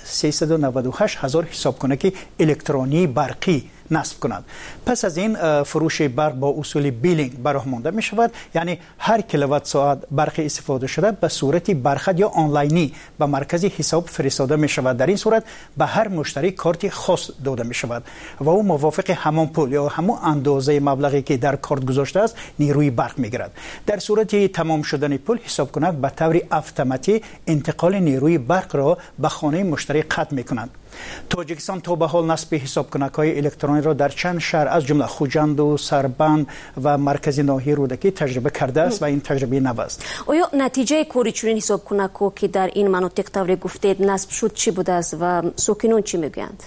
398 هزار حسابکنک الکترونی برقی نصب کنند. پس از این فروش برق با اصول بیلینگ براه مانده می شود، یعنی هر کیلووات ساعت برق استفاده شده به صورت برخط یا آنلاینی به مرکز حساب فرستاده می شود. در این صورت به هر مشتری کارت خاص داده می شود و او موافق همان پول یا همان اندازه مبلغی که در کارت گذاشته است نیروی برق می گیرد. در صورت تمام شدن پول حساب کنک به طور اتوماتیک انتقال نیروی برق را به خانه مشتری قطع می کنند. تاجیکستان تا به حال نصب حسابکنک‌های الکترونی را در چند شهر از جمله خوجند و سربند و مرکز ناحیه رودکی تجربه کرده است و این تجربه نو است.
آیا نتیجه کاری چنین حسابکنک‌ها که در این مناطق طور گفتید نصب شد چی بوده است و ساکنان چی میگویند؟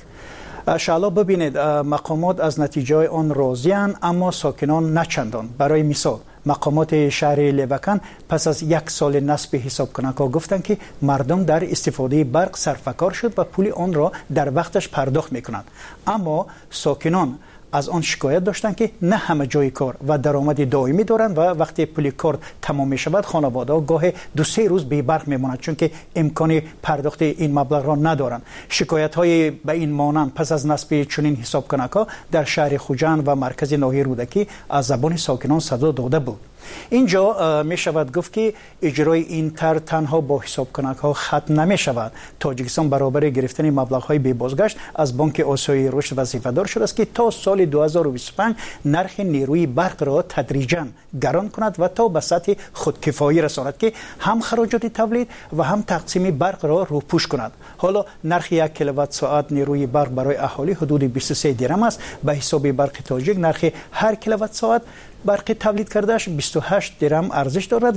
شالا ببینید، مقامات از نتیجه آن راضی‌اند اما ساکنان نچندان. برای مثال مقامات شهر لیوکن پس از 1 سال نصب حسابکنک‌ها گفتند که مردم در استفاده برق سرفکار شد و پول آن را در وقتش پرداخت می‌کنند. اما ساکنان از آن شکایت داشتند که نه همه جای کار و درآمد دائمی دارند و وقتی پول کار تمام می‌شود خانواده‌ها گاه 2-3 روز بی برق می‌مانند چون که امکان پرداخت این مبلغ را ندارند. شکایت‌های به این مانند پس از نصب چنین حسابکنک‌ها در شهر خوجند و مرکز ناحیه رودکی از زبان ساکنان صدا داده بود. اینجا می شود گفت که اجرای این طرح تنها با حسابکنک‌ها ختم نمی شود. تاجیکستان برابر گرفتن مبلغ‌های بی بازگشت از بانک آسیای رشد وظیفه‌دار شده است که تا سال 2025 نرخ نیروی برق را تدریجاً گران کند و تا به سطح خودکفایی رساند که هم خراجات تولید و هم تقسیم برق را روپوش کند. حالا نرخ 1 کیلووات ساعت نیروی برق برای اهالی حدود 23 درم است. به حساب برق تاجیک نرخ هر کیلووات ساعت برق تولید کردهش 28 درم ارزش دارد، ولی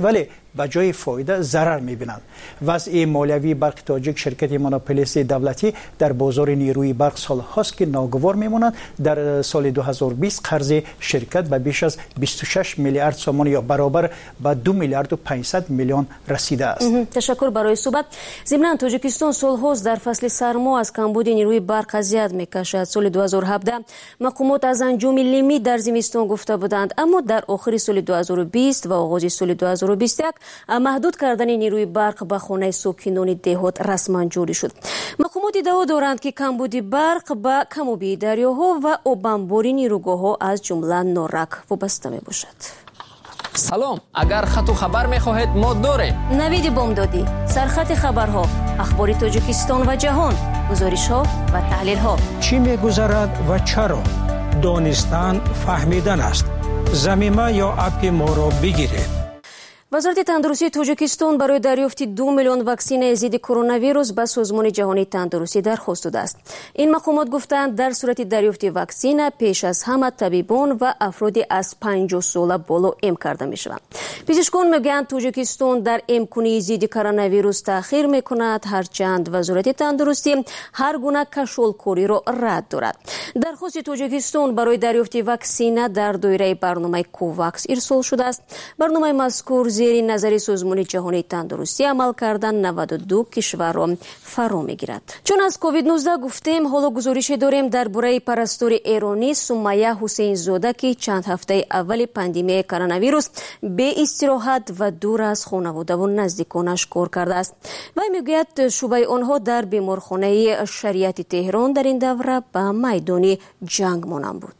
به جای فایده ضرر می‌بینند. وضع مالیوی برق تاجیک شرکت مونوپولیست دولتی در بازار نیروی برق سال‌هاست که ناگوار می‌ماند. در سال 2020 قرض شرکت به بیش از 26 میلیارد سوم یا برابر به 2 میلیارد و 500 میلیون رسیده است.
تشکر برای صحبت. ضمن تاجیکستان سال‌هاست در فصل سرما از کمبود نیروی برق اذیت می‌کشد. سال 2017 مقامات از انجام لیمیت در زمستان گفته بودند، اما در آخر سال 2020 و آغاز سال 2021 محدود کردن نیروی برق به خانه ساکنان دهات رسما جاری شد. مقامات ادعا دارند که کمبود برق به کم‌وبی دریاها و آبانباری نیروگاه‌ها از جمله نارک وابسته میباشد.
سلام، اگر خط و خبر میخواهید ما داره.
نوید بامدادی، سرخط خبرها، اخبار تاجیکستان و جهان، گزارش‌ها و تحلیل‌ها.
چی می‌گذرد و چرا؟ دانستن فهمیدن است. ضمیمه یا اپ ما را بگیرید.
وزارت تندرستی تاجیکستان برای دریافت 2 میلیون واکسن ضد کرونا ویروس به سازمان جهانی تندرستی درخواست داده است. این مقامات گفتند در صورت دریافت واکسن پیش از همه طبیبان و افرادی از 50 ساله بالا ام کرده می شوند. پزشکان میگویند تاجیکستان در امکانی ضد کرونا ویروس تأخیر میکند، هرچند وزارت تندرستی هر گونه کشالکاری را رد دارد. درخواست تاجیکستان برای دریافت واکسن در دایره برنامه کوواکس ارسال شده است. برنامه مذکور زیر نظر سازمان جهانی تندرستی عمل کردن 92 کشور را فرا میگیرد. چون از کووید 19 گفتیم، حالا گزارش داریم درباره پرستار ایرانی سمیه حسین زاده که چند هفته اول پاندمی کرونا ویروس به استراحت و دور از خانواده و نزدیکانش کار کرده است. وی میگوید شبیه آنها در بیمارخانه شریعت تهران در این دوره به میدان جنگ مانند بود.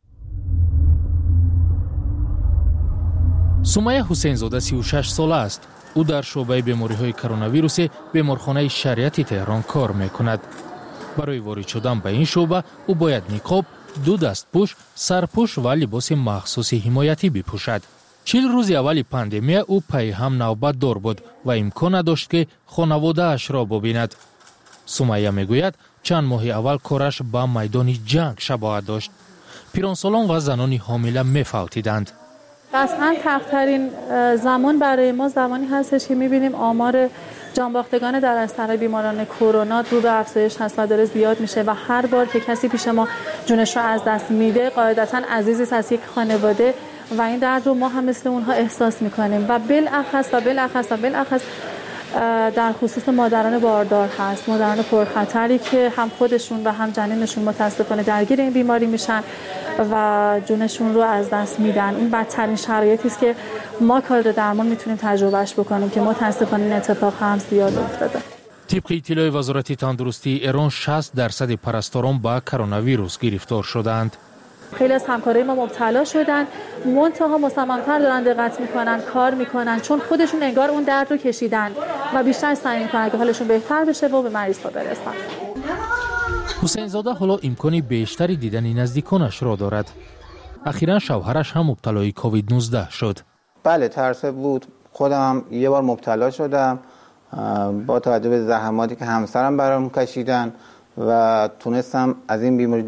سمیه حسین زاده 36 ساله است. او در شعبه بیماری‌های کرونا ویروس بیمارخانه شریعت تهران کار می‌کند. برای وارد شدن به این شعبه او باید نقاب، 2 دستپوش، سرپوش و لباس مخصوص حمایتی بپوشد. 40 روز اول پاندمی او پی هم نوبت دار بود و امکان نداشت که خانواده اش را ببیند. سمیه میگوید چند ماه اول کارش به میدان جنگ شباهت داشت. پیرانسالان و زنان حامله می‌فوتیدند.
قطعاً تلخ‌ترین زمان برای ما زمانی هستش که می‌بینیم آمار جانباختگان در اثر بیماران کرونا رو به افزایش هست و داره زیاد میشه و هر بار که کسی پیش ما جونش رو از دست میده قاعدتاً عزیزی است از یک خانواده و این درد رو ما هم مثل اونها احساس می‌کنیم و بالاخص در خصوص مادران باردار هست، مادران پرخطری که هم خودشون و هم جنینشون متاسفانه درگیر این بیماری میشن و جونشون رو از دست میدن. این بدترین شرایطی است که ما کار درمان میتونیم تجربهش بکنیم که متاسفانه این اتفاق هم زیاد افتاده.
طبق اطلاع وزارت تندرستی ایران 60% پرستاران با کرونا ویروس گرفتار شدند.
خیلی از همکارای ما مبتلا شدن، منتها مصمم‌تر دارن دقت میکنن، کار میکنن، چون خودشون انگار اون درد رو کشیدن و بیشتر سعی میکنن که حالشون بهتر بشه و به مریض ها برسن.
حسین زاده حالا امکانی بیشتری دیدن نزدیکانش را دارد. اخیراً شوهرش هم مبتلای کووید 19 شد.
بله، ترس بود. خودم یه بار مبتلا شدم با توجه به زحماتی که همسرم برام کشیدن و تونستم از این بیماری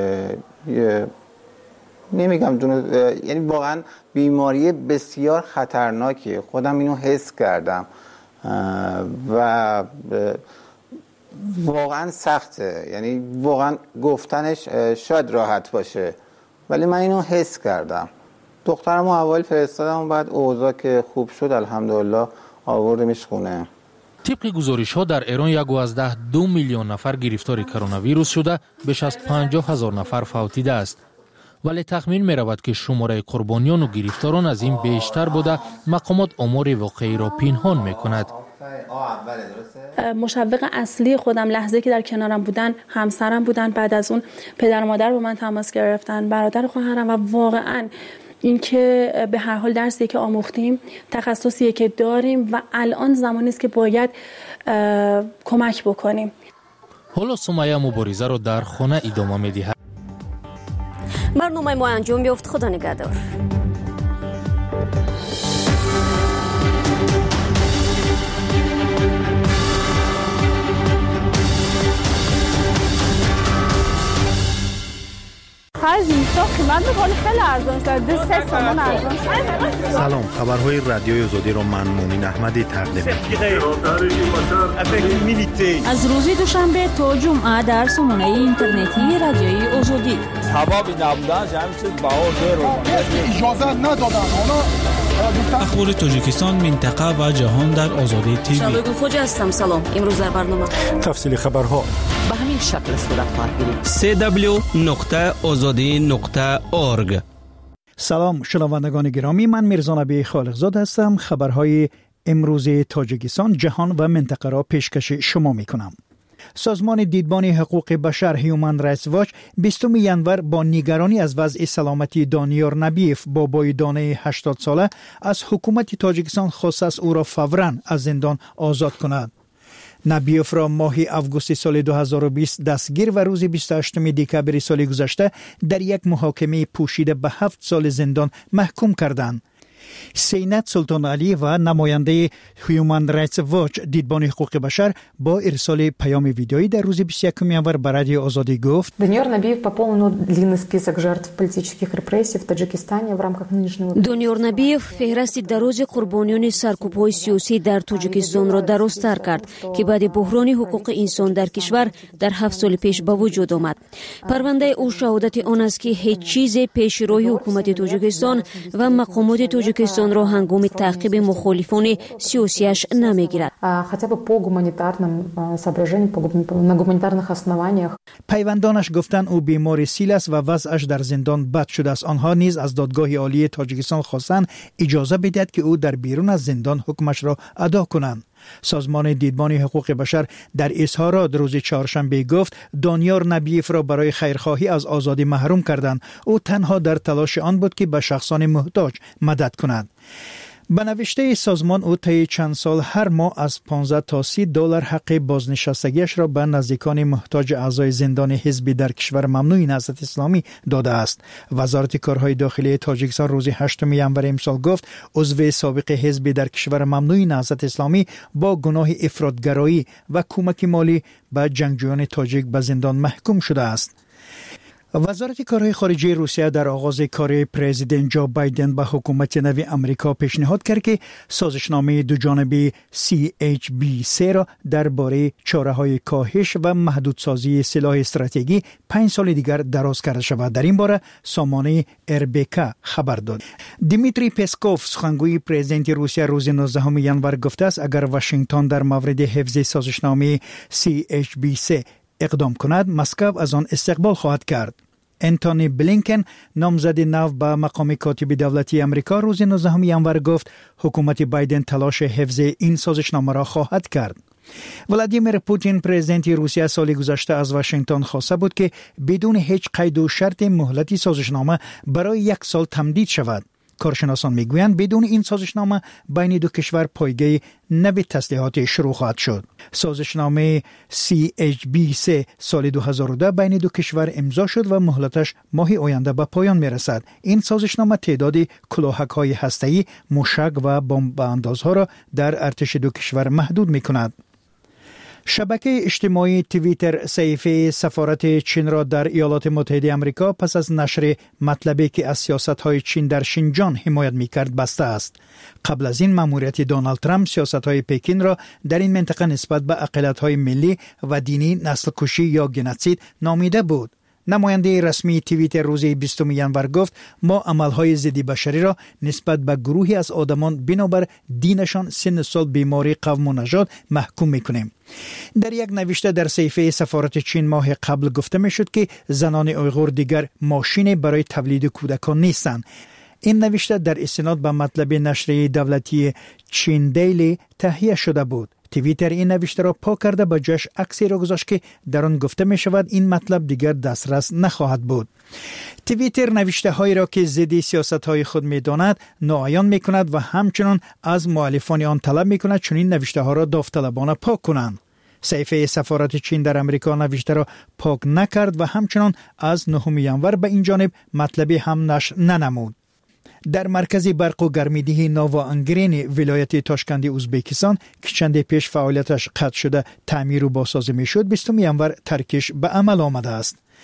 نمیگم یعنی واقعا بیماری بسیار خطرناکیه. خودم اینو حس کردم و واقعا سخته، یعنی واقعا گفتنش شاید راحت باشه ولی من اینو حس کردم. دخترمو اول فرستادم و بعد اوضاع که خوب شد الحمدلله آوردمش خونه.
طبق گزارش‌ها در ایران 1.2 میلیون نفر گرفتار کرونا ویروس شده، بیش از 50,000 نفر فوتیده است. ولی تخمین می‌رود که شماره قربانیان و گرفتاران از این بیشتر بوده. مقامات آمار واقعی را پنهان می‌کند.
مشوق اصلی خودم لحظه که در کنارم بودن همسرم بودن، بعد از اون پدر و مادر با من تماس گرفتن، برادر خواهرم و واقعاً این که به هر حال درسی که آموختیم، تخصصی که داریم و الان زمانی است که باید کمک بکنیم.
حالا سمیه مبارزه را در خانه ادامه می‌دهد.
برنامه ما انجام یافت. خدا نگهدار.
آخر زمستان قیمت میکنه خیلی ارزان شده 3 تومن ارزان شده.
سلام، خبرهای رادیوی آزادی را من مومن احمدی تقدیم می‌کنم.
از روز دوشنبه تا جمعه در سامانه اینترنتی رادیوی آزادی.
حبابی نبودن همین چیز باور رو
اجازه ندادن.
اخبار تاجیکستان، منطقه و جهان در آزادی تیوی.
شالوی خوج هستم. سلام. امروز در برنامه
تفصیل خبرها
به همین شکل صورت خواهد گرفت.
www.azadi.org.
سلام شنوندگان گرامی، من میرزا نبی خالقزاد هستم. خبرهای امروز تاجیکستان، جهان و منطقه را پیشکش شما میکنم. سازمان دیدبان حقوق بشر هیومن رایتس واچ 20 ژانویه با نگرانی از وضع سلامتی دانیار نبیف، بابای دانه 80 ساله، از حکومت تاجیکستان خواست است او را فوراً از زندان آزاد کند. نبیف را ماه آگوست سال 2020 دستگیر و روز 28 دکبر سال گذشته در یک محاکمه پوشیده به 7 سال زندان محکوم کردند. سینت سلطان علی و نماینده هیومن رایتس واچ دیدبان حقوق بشر با ارسال پیام ویدیویی در روز 21 ژانویه به رادیو آزادی گفت:
Даниор Набиев пополнил длинный список жертв политических репрессий в Таджикистане в рамках нынешнего.
دانیار نبیف فهرست دراز قربانیان سرکوب‌های سیاسی در تاجیکستان را درازتر کرد که بعد بحران حقوق انسان در کشور در 7 سال پیش به وجود آمد. پرونده او شهادت آن است که هیچ چیز پیش روی حکومت تاجیکستان و مقامات تاجیکستان را هنگام تعقیب مخالفان سیاسیش نمیگیرد.
хотя бы по гуманитарным соображениям, на гуманитарных основаниях.
پیوندانش گفتند او بیمار سیل است و وضعش در زندان بد شده است. آنها نیز از دادگاه عالی تاجیکستان خواستند اجازه بدهد که او در بیرون از زندان حکمش را ادا کنند. سازمان دیدبان حقوق بشر در اظهارات روز چهارشنبه گفت دانیار نبیف را برای خیرخواهی از آزادی محروم کردند. او تنها در تلاش آن بود که به شخصان محتاج مدد کند. به نوشته سازمان او طی چند سال هر ماه از 15 تا 30 دلار حق بازنشستگیش را به نزدیکان محتاج اعضای زندان حزبی در کشور ممنوع نهضت اسلامی داده است. وزارت کارهای داخلی تاجیکستان روز 8 ژانویه امسال گفت عضو سابق حزبی در کشور ممنوع نهضت اسلامی با گناه افراطگرایی و کمک مالی به جنگجویان تاجیک به زندان محکوم شده است. وزارت کارهای خارجه روسیه در آغاز کار پرزیدنت جو بایدن به حکومت نو امریکا پیشنهاد کرد که سازشنامه دوجانبه CHBC را درباره چاره‌های کاهش و محدودسازی سلاح استراتژیکی 5 سال دیگر دراز کرده شود. در این باره سامانه RBK خبر داد. دیمیتری پسکوف سخنگوی پرزیدنت روسیه روز 19 ژانویه گفته است اگر واشنگتن در مورد حفظ سازشنامه CHBC اقدام کند مسکو از آن استقبال خواهد کرد. انتونی بلینکن نامزد نو به مقام کاتب دولتی امریکا روز 19 ژانویه گفت حکومت بایدن تلاش حفظ این سازشنامه را خواهد کرد. ولادیمیر پوتین پرزیدنت روسیه سال گذشته از واشنگتن خواسته بود که بدون هیچ قید و شرط مهلت سازشنامه برای 1 سال تمدید شود. کارشناسان میگویند بدون این سازشنامه بین دو کشور پایگاه نوع تسلیحات شروع خواهد شد. سازشنامه CHBC سال 2002 بین دو کشور امضا شد و مهلتش ماه آینده به پایان میرسد. این سازشنامه تعداد کلاهک‌های هسته‌ای، موشک و بمب اندازها را در ارتش دو کشور محدود میکند. شبکه اجتماعی توییتر صحیفه سفارت چین را در ایالات متحده آمریکا پس از نشر مطلبی که از سیاست‌های چین در شینجان حمایت می‌کرد بسته است. قبل از این مأموریت دونالد ترامپ سیاست‌های پکین را در این منطقه نسبت به اقلیت‌های ملی و دینی نسل‌کشی یا گنوسید نامیده بود. نماینده رسمی توییتر روز 20 ژانویه گفت ما عملهای ضد بشری را نسبت به گروهی از آدمان بنابر دینشان، سن سال، بیماری، قوم و نژاد محکوم میکنیم. در یک نوشته در صحیفه سفارت چین ماه قبل گفته میشد که زنان اویغور دیگر ماشین برای تولید کودکان نیستند. این نوشته در استناد به مطلب نشریه دولتی چین دیلی تهیه شده بود. توییتر این نوشته را پاک کرده با جاش عکسی را گذاشت که در آن گفته می شود این مطلب دیگر دسترس نخواهد بود. توییتر نوشته هایی را که ضد سیاست های خود می داند ناعیان می کند و همچنان از مؤلفان آن طلب می کند چون این نوشته ها را داوطلبانه پاک کنند. صحیفه سفارت چین در امریکا نوشته را پاک نکرد و همچنان از 9 ژانویه به این جانب مطلبی هم نشر ننمود. در مرکز برق و گرمیدهی ناوا انگرین ولایت تاشکند ازبکستان که چند پیش فعالیتش قطع شده تعمیر و بازسازی میشد 20 ژانویه ترکش به عمل آمده است.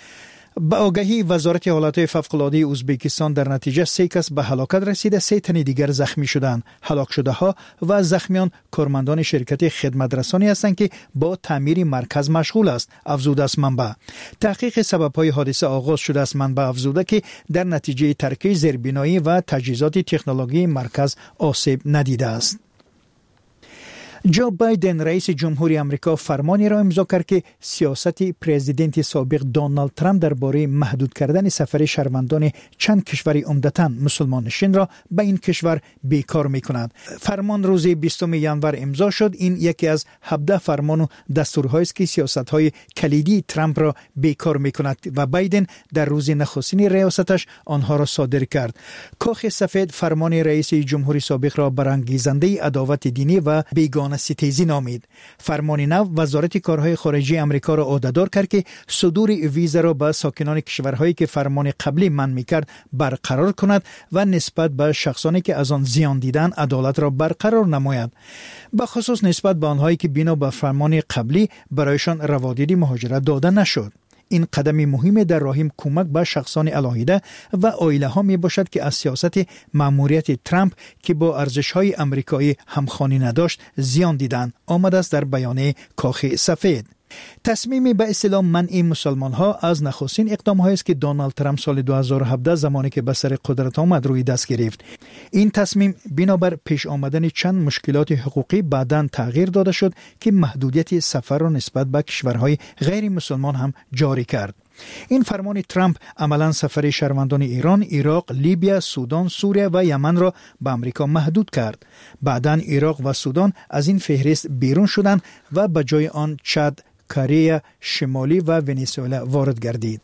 با آگهی وزارت حالات فوق‌العاده ازبکستان در نتیجه 3 کس به هلاکت رسیده، 3 تن دیگر زخمی شدند. هلاک شده ها و زخمیان کارمندان شرکت خدمت رسانی هستند که با تعمیر مرکز مشغول است، افزوده است منبع. تحقیق سبب‌های حادثه آغاز شده است. منبع افزوده که در نتیجه ترکیب زیربنایی و تجهیزات تکنولوژی مرکز آسیب ندیده است. جو بایدن رئیس جمهوری آمریکا فرمانی را امضا کرد که سیاست پرزیدنت سابق دونالد ترامپ درباره محدود کردن سفر شهروندان چند کشور عمدتاً مسلمان نشین را به این کشور بیکار می‌کند. فرمان روز 20 ژانویه امضا شد. این یکی از 17 فرمان و دستورهایی است که سیاست‌های کلیدی ترامپ را بیکار می‌کند و بایدن در روز نخستین ریاستش آنها را صادر کرد. کاخ سفید فرمان رئیس جمهوری سابق را برانگیزنده عداوت دینی و بیگانه ستیزی نامید. فرمان نو وزارت کارهای خارجه آمریکا را عهدهدار کرد که صدور ویزا را به ساکنان کشورهایی که فرمان قبلی منع می‌کرد برقرار کند و نسبت به شخصانی که از آن زیان دیدن عدالت را برقرار نماید، به خصوص نسبت به آنهایی که بنا به فرمان قبلی برایشان روادید مهاجرت داده نشد. این قدم مهم در راه کمک به شخصان علاهیده و عائله ها می باشد که از سیاست ماموریت ترامپ که با ارزش های آمریکایی همخوانی نداشت زیان دیدند، آمده است در بیانیه کاخ سفید. تصمیم به اصطلاح منع مسلمان ها از نخستین اقدام هایی است که دونالد ترامپ سال 2017 زمانی که به سر قدرت آمد روی دست گرفت. این تصمیم بنابر پیش آمدن چند مشکلات حقوقی بعداً تغییر داده شد که محدودیت سفر را نسبت به کشورهای غیر مسلمان هم جاری کرد. این فرمان ترامپ عملاً سفر شهروندان ایران، عراق، لیبیا، سودان، سوریه و یمن را به آمریکا محدود کرد. بعداً عراق و سودان از این فهرست بیرون شدند و به جای آن چاد، کره شمالی و ونزوئلا وارد گردید.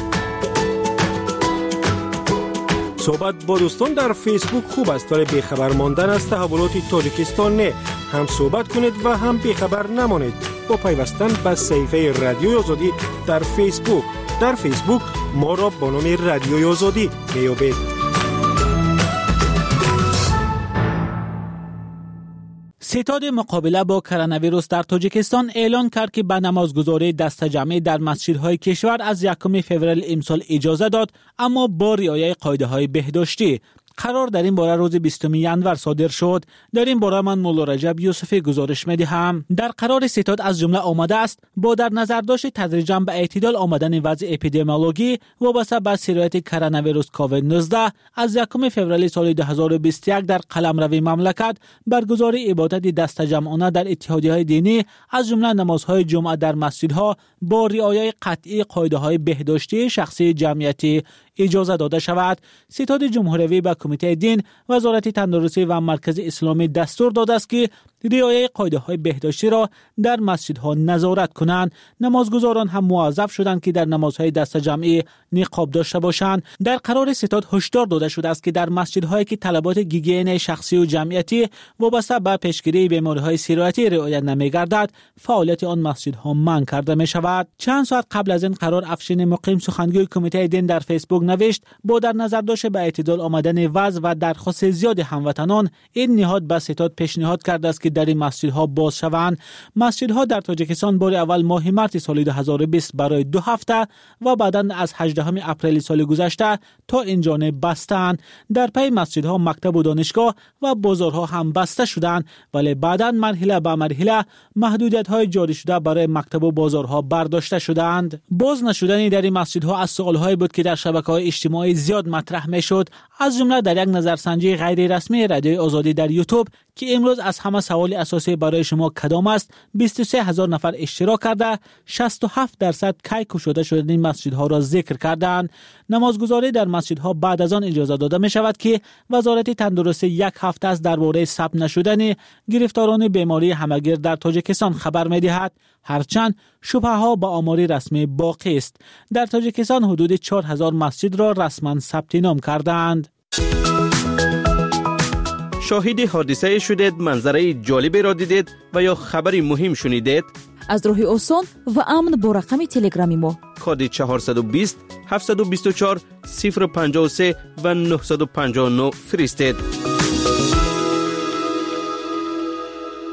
صحبت با دوستان در فیسبوک خوب است ولی بیخبر ماندن از تحولات تاجیکستان نه. هم صحبت کنید و هم بیخبر نمانید با پیوستن به صفحه رادیوی آزادی در فیسبوک. در فیسبوک ما را با نام رادیوی آزادی میابید.
ستاد مقابله با کرونا ویروس در تاجیکستان اعلان کرد که به نمازگزاری دست جمعی در مسجدهای کشور از 1 فوریه امسال اجازه داد، اما با رعایت قاعده‌های بهداشتی. قرار در این باره روز 20 ژانویه صادر شد. در این باره من مولا رجب یوسفی گزارش می‌دهم. در قرار ستاد از جمله آمده است با در نظر داشت تدریجاً به اعتدال آمدن وضع اپیدمیولوژی وابسته به سرایت کرونا ویروس کووید 19 از 1 فوریه سال 2021 در قلمرو مملکت برگزاری عبادت دست جمعانه در اتحادیه‌های دینی از جمله نمازهای جمعه در مسجدها با رعایت قطعی قاعده‌های بهداشتی شخصی جمعیتی اجازه داده شود. ستاد جمهوری به کمیته دین، وزارت تندرستی و مرکز اسلامی دستور داده است که رعایت قاعده‌های بهداشتی را در مسجدها نظارت کنند. نمازگزاران هم موظف شدند که در نمازهای دست جمعی نقاب داشته باشند. در قرار ستاد هشدار داده شده است که در مسجدهایی که طلبات گیگین شخصی و جمعیتی وابسته به پیشگیری بیماری‌های سرایتی رعایت نمی‌گردد، فعالیت آن مسجدها منع کرده می‌شود. چند ساعت قبل از این قرار افشین مقیم سخنگوی کمیته دین در فیسبوک نوشت با در نظر داشت به اعتدال آمدن وضع و درخواست زیاد هموطنان، این نهاد به ستاد پیشنهاد کرده است که در این مسجدها باز شوند. مسجدها در تاجیکستان بار اول ماه مارس سال 2020 برای 2 هفته و بعداً از 18 اپریل سال گذشته تا این جانب بستند. در پی مسجدها مکتب و دانشگاه و بازارها هم بسته شدند، ولی بعداً مرحله به مرحله محدودیت‌های جاری شده برای مکتب و بازارها برداشته شدند. باز نشدن در این مسجدها از سوال‌هایی بود که در شبکه‌های اجتماعی زیاد مطرح می‌شد، از جمله در یک نظرسنجی غیر رسمی رادیوی آزادی در یوتیوب که امروز از همه سوال اساسی برای شما کدام است 23,000 نفر اشتراک کرده 67% کی گشوده شدن این مسجدها را ذکر کردند. نمازگزاری در مسجدها بعد از آن اجازه داده می شود که وزارت تندرستی 1 هفته از درباره ثبت نشدن گرفتاران بیماری همگیر در تاجیکستان خبر می دهد، هرچند شبهه ها با آماری رسمی باقی است. در تاجیکستان حدود 4,000 مسجد را رسما ثبت نام کردند.
شاهد حادثه شدید، منظره جالبی را دیدید و یا خبری مهم شنیدید؟
از راه آسان و امن با رقم تلگرامی ما
کد 420 724 053 و 959 فرستید.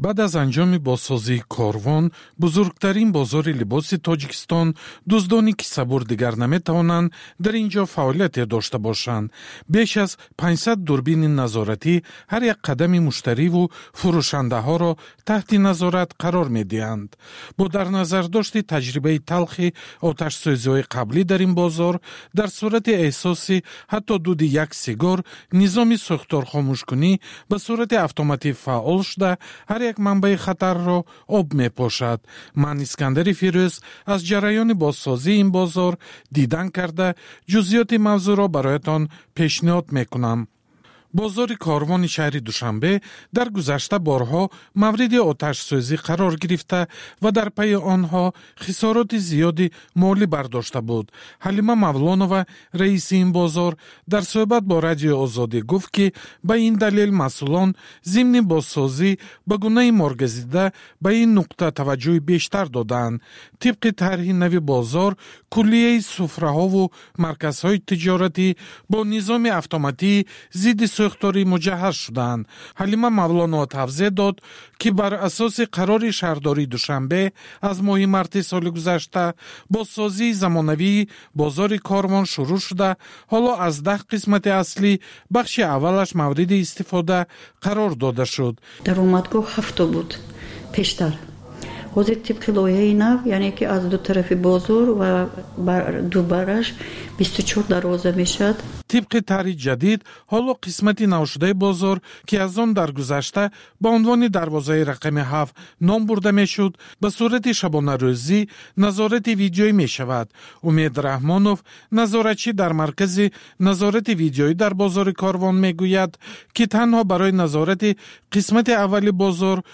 بعد از انجام بازسازی کاروان، بزرگترین بازار لباس تاجیکستان، دزدانی که صبور دیگر نمیتوانند در اینجا فعالیت داشته باشند. بیش از 500 دوربین نظارتی هر یک قدم مشتری و فروشنده ها را تحت نظارت قرار می دهند. با در نظر داشت تجربه تلخ آتش سوزی قبلی در این بازار، در صورت احساس حتی دود یک سیگار، نظام سوختار خاموش کنی به صورت اتوماتیک فعال شده هر یک منبع خطر را آب می پاشد. من اسکندر فیروز از جریان بازسازی این بازار دیدن کرده جزئیات موضوع را برایتان پیشنهاد می کنم. بازار کاروان شهر دوشنبه در گذشته بارها مورد آتش سوزی قرار گرفته و در پی آنها خسارات زیادی مالی برداشته بود. حلیمه مولانова رئیس این بازار در صحبت با رادیو آزادی گفت که به این دلیل مسئولان ضمن بازسازی به گونه مارگزیده به این نقطه توجه بیشتر دادند. طبق طرح نو بازار، کلیه سفره‌ها و مرکزهای تجارتی با نظام اتوماتیک ضد سوختاری مجهز شدند. حلیمه مولانова توضیح داد که بر اساس قرار شهرداری دوشنبه از ماه مارس سال گذشته بازسازی زمانوی بازار کاروان شروع شده. حالا از 10 قسمت اصلی بخش اولش مورد استفاده قرار داده شد.
درآمدگاه 7 بود پیشتر. حاضر طبق لایحه نو یعنی که از دو طرف بازار و دو برش 24 دروازه میشد.
طبق طرح جدید حالا قسمت نو شده بازار که از آن در گذشته با عنوان دروازه رقم 7 نام برده میشد به صورت شبانه روزی نظارت ویدیویی می شود. امید رحمانوف نظارتچی در مرکز نظارت ویدیویی در بازار کاروان میگوید که تنها برای نظارت قسمت اول بازار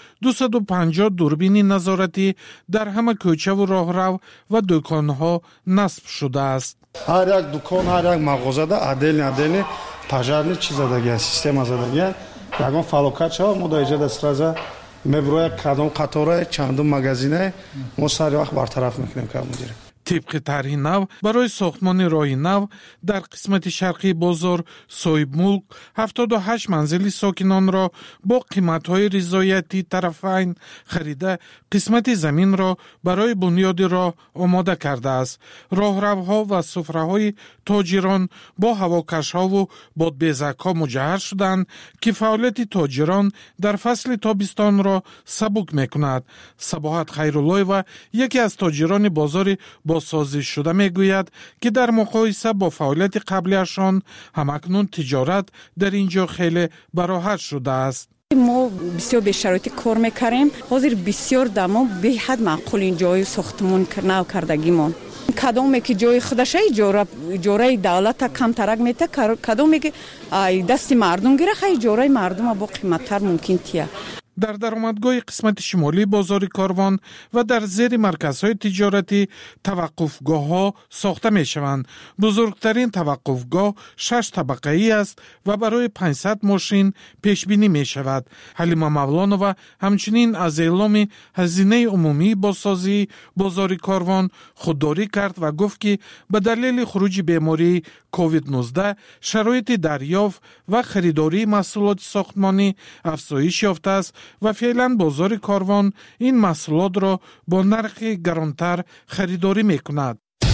250 دوربین نظارتی در همه کوچه و راهرو و دکانها نصب شده است.
هر یک دکان، هر یک مغازه دا عدل پاژارنی چیز دادگی سیستم زدگی یگان فالوکات شو ما در اینجا سرازا میبروی کدام قطاره چندم مغازینه ما سر وقت برطرف میکنیم که مدیر.
طبق طرح نو برای ساختمان راه نو در قسمت شرقی بازار صاحب ملک 78 منزل ساکنان را با قیمت‌های رضایتی طرفین خریده قسمت زمین را برای بنیاد راه آماده کرده است. راهروها و سفره‌های تاجران با هواکش‌ها و بادبزک‌ها مجهز شدند که فعالیت تاجران در فصل تابستان را سبک می‌کند. صباحت خیرالله‌وا یکی از تاجران بازار بازسازی شده میگوید که در مقایسه با فعالیت قبلیشان همکنون تجارت در اینجا خیلی براحت شده است.
ما بسیار به شرایط کار میکردیم. حاضر بسیار دما به حد معقول این جای ساختمان نو کردگیمون. کدومی که جای خودشه اجاره دولت کم ترک میته، کدومی که دست مردم گیره اجاره مردم با قیمتتر ممکن تیه.
در درآمدگاه قسمت شمالی بازار کاروان و در زیر مرکزهای تجارتی توقفگاه‌ها ساخته می‌شوند. بزرگترین توقفگاه 6 طبقه‌ای است و برای 500 ماشین پیش بینی می‌شود. حلیمه مولانова همچنین از اعلام هزینه عمومی بازسازی بازار کاروان خودداری کرد و گفت که به دلیل خروج بیماری کووید 19 شرایط دریافت و خریداری محصولات ساختمانی افزایش یافته است و فعلا بازار کاروان این محصولات را با نرخ گرانتر خریداری میکند.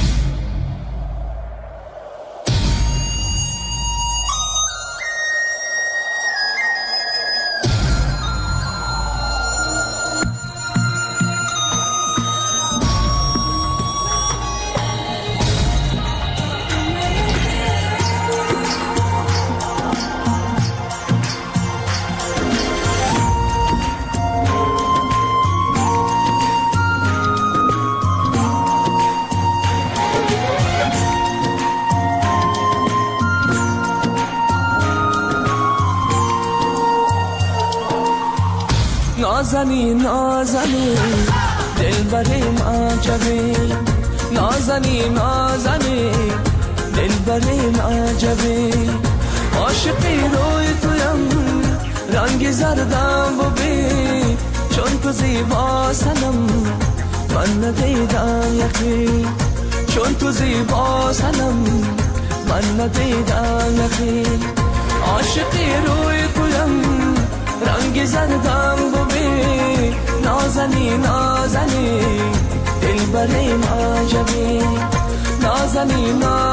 نازنی نازنی دلبریم عجبی، نازنی نازنی دلبریم عجبی، عاشقی روی تویم رنگ زردم ببین، چون تو زیبا سنم من ندیدم یقین، چون تو زیبا سنم من ندیدم یقین، عاشقی روی تویم رنگ زردم ببین، نازنین نازنین دلبریم عجبی نازنین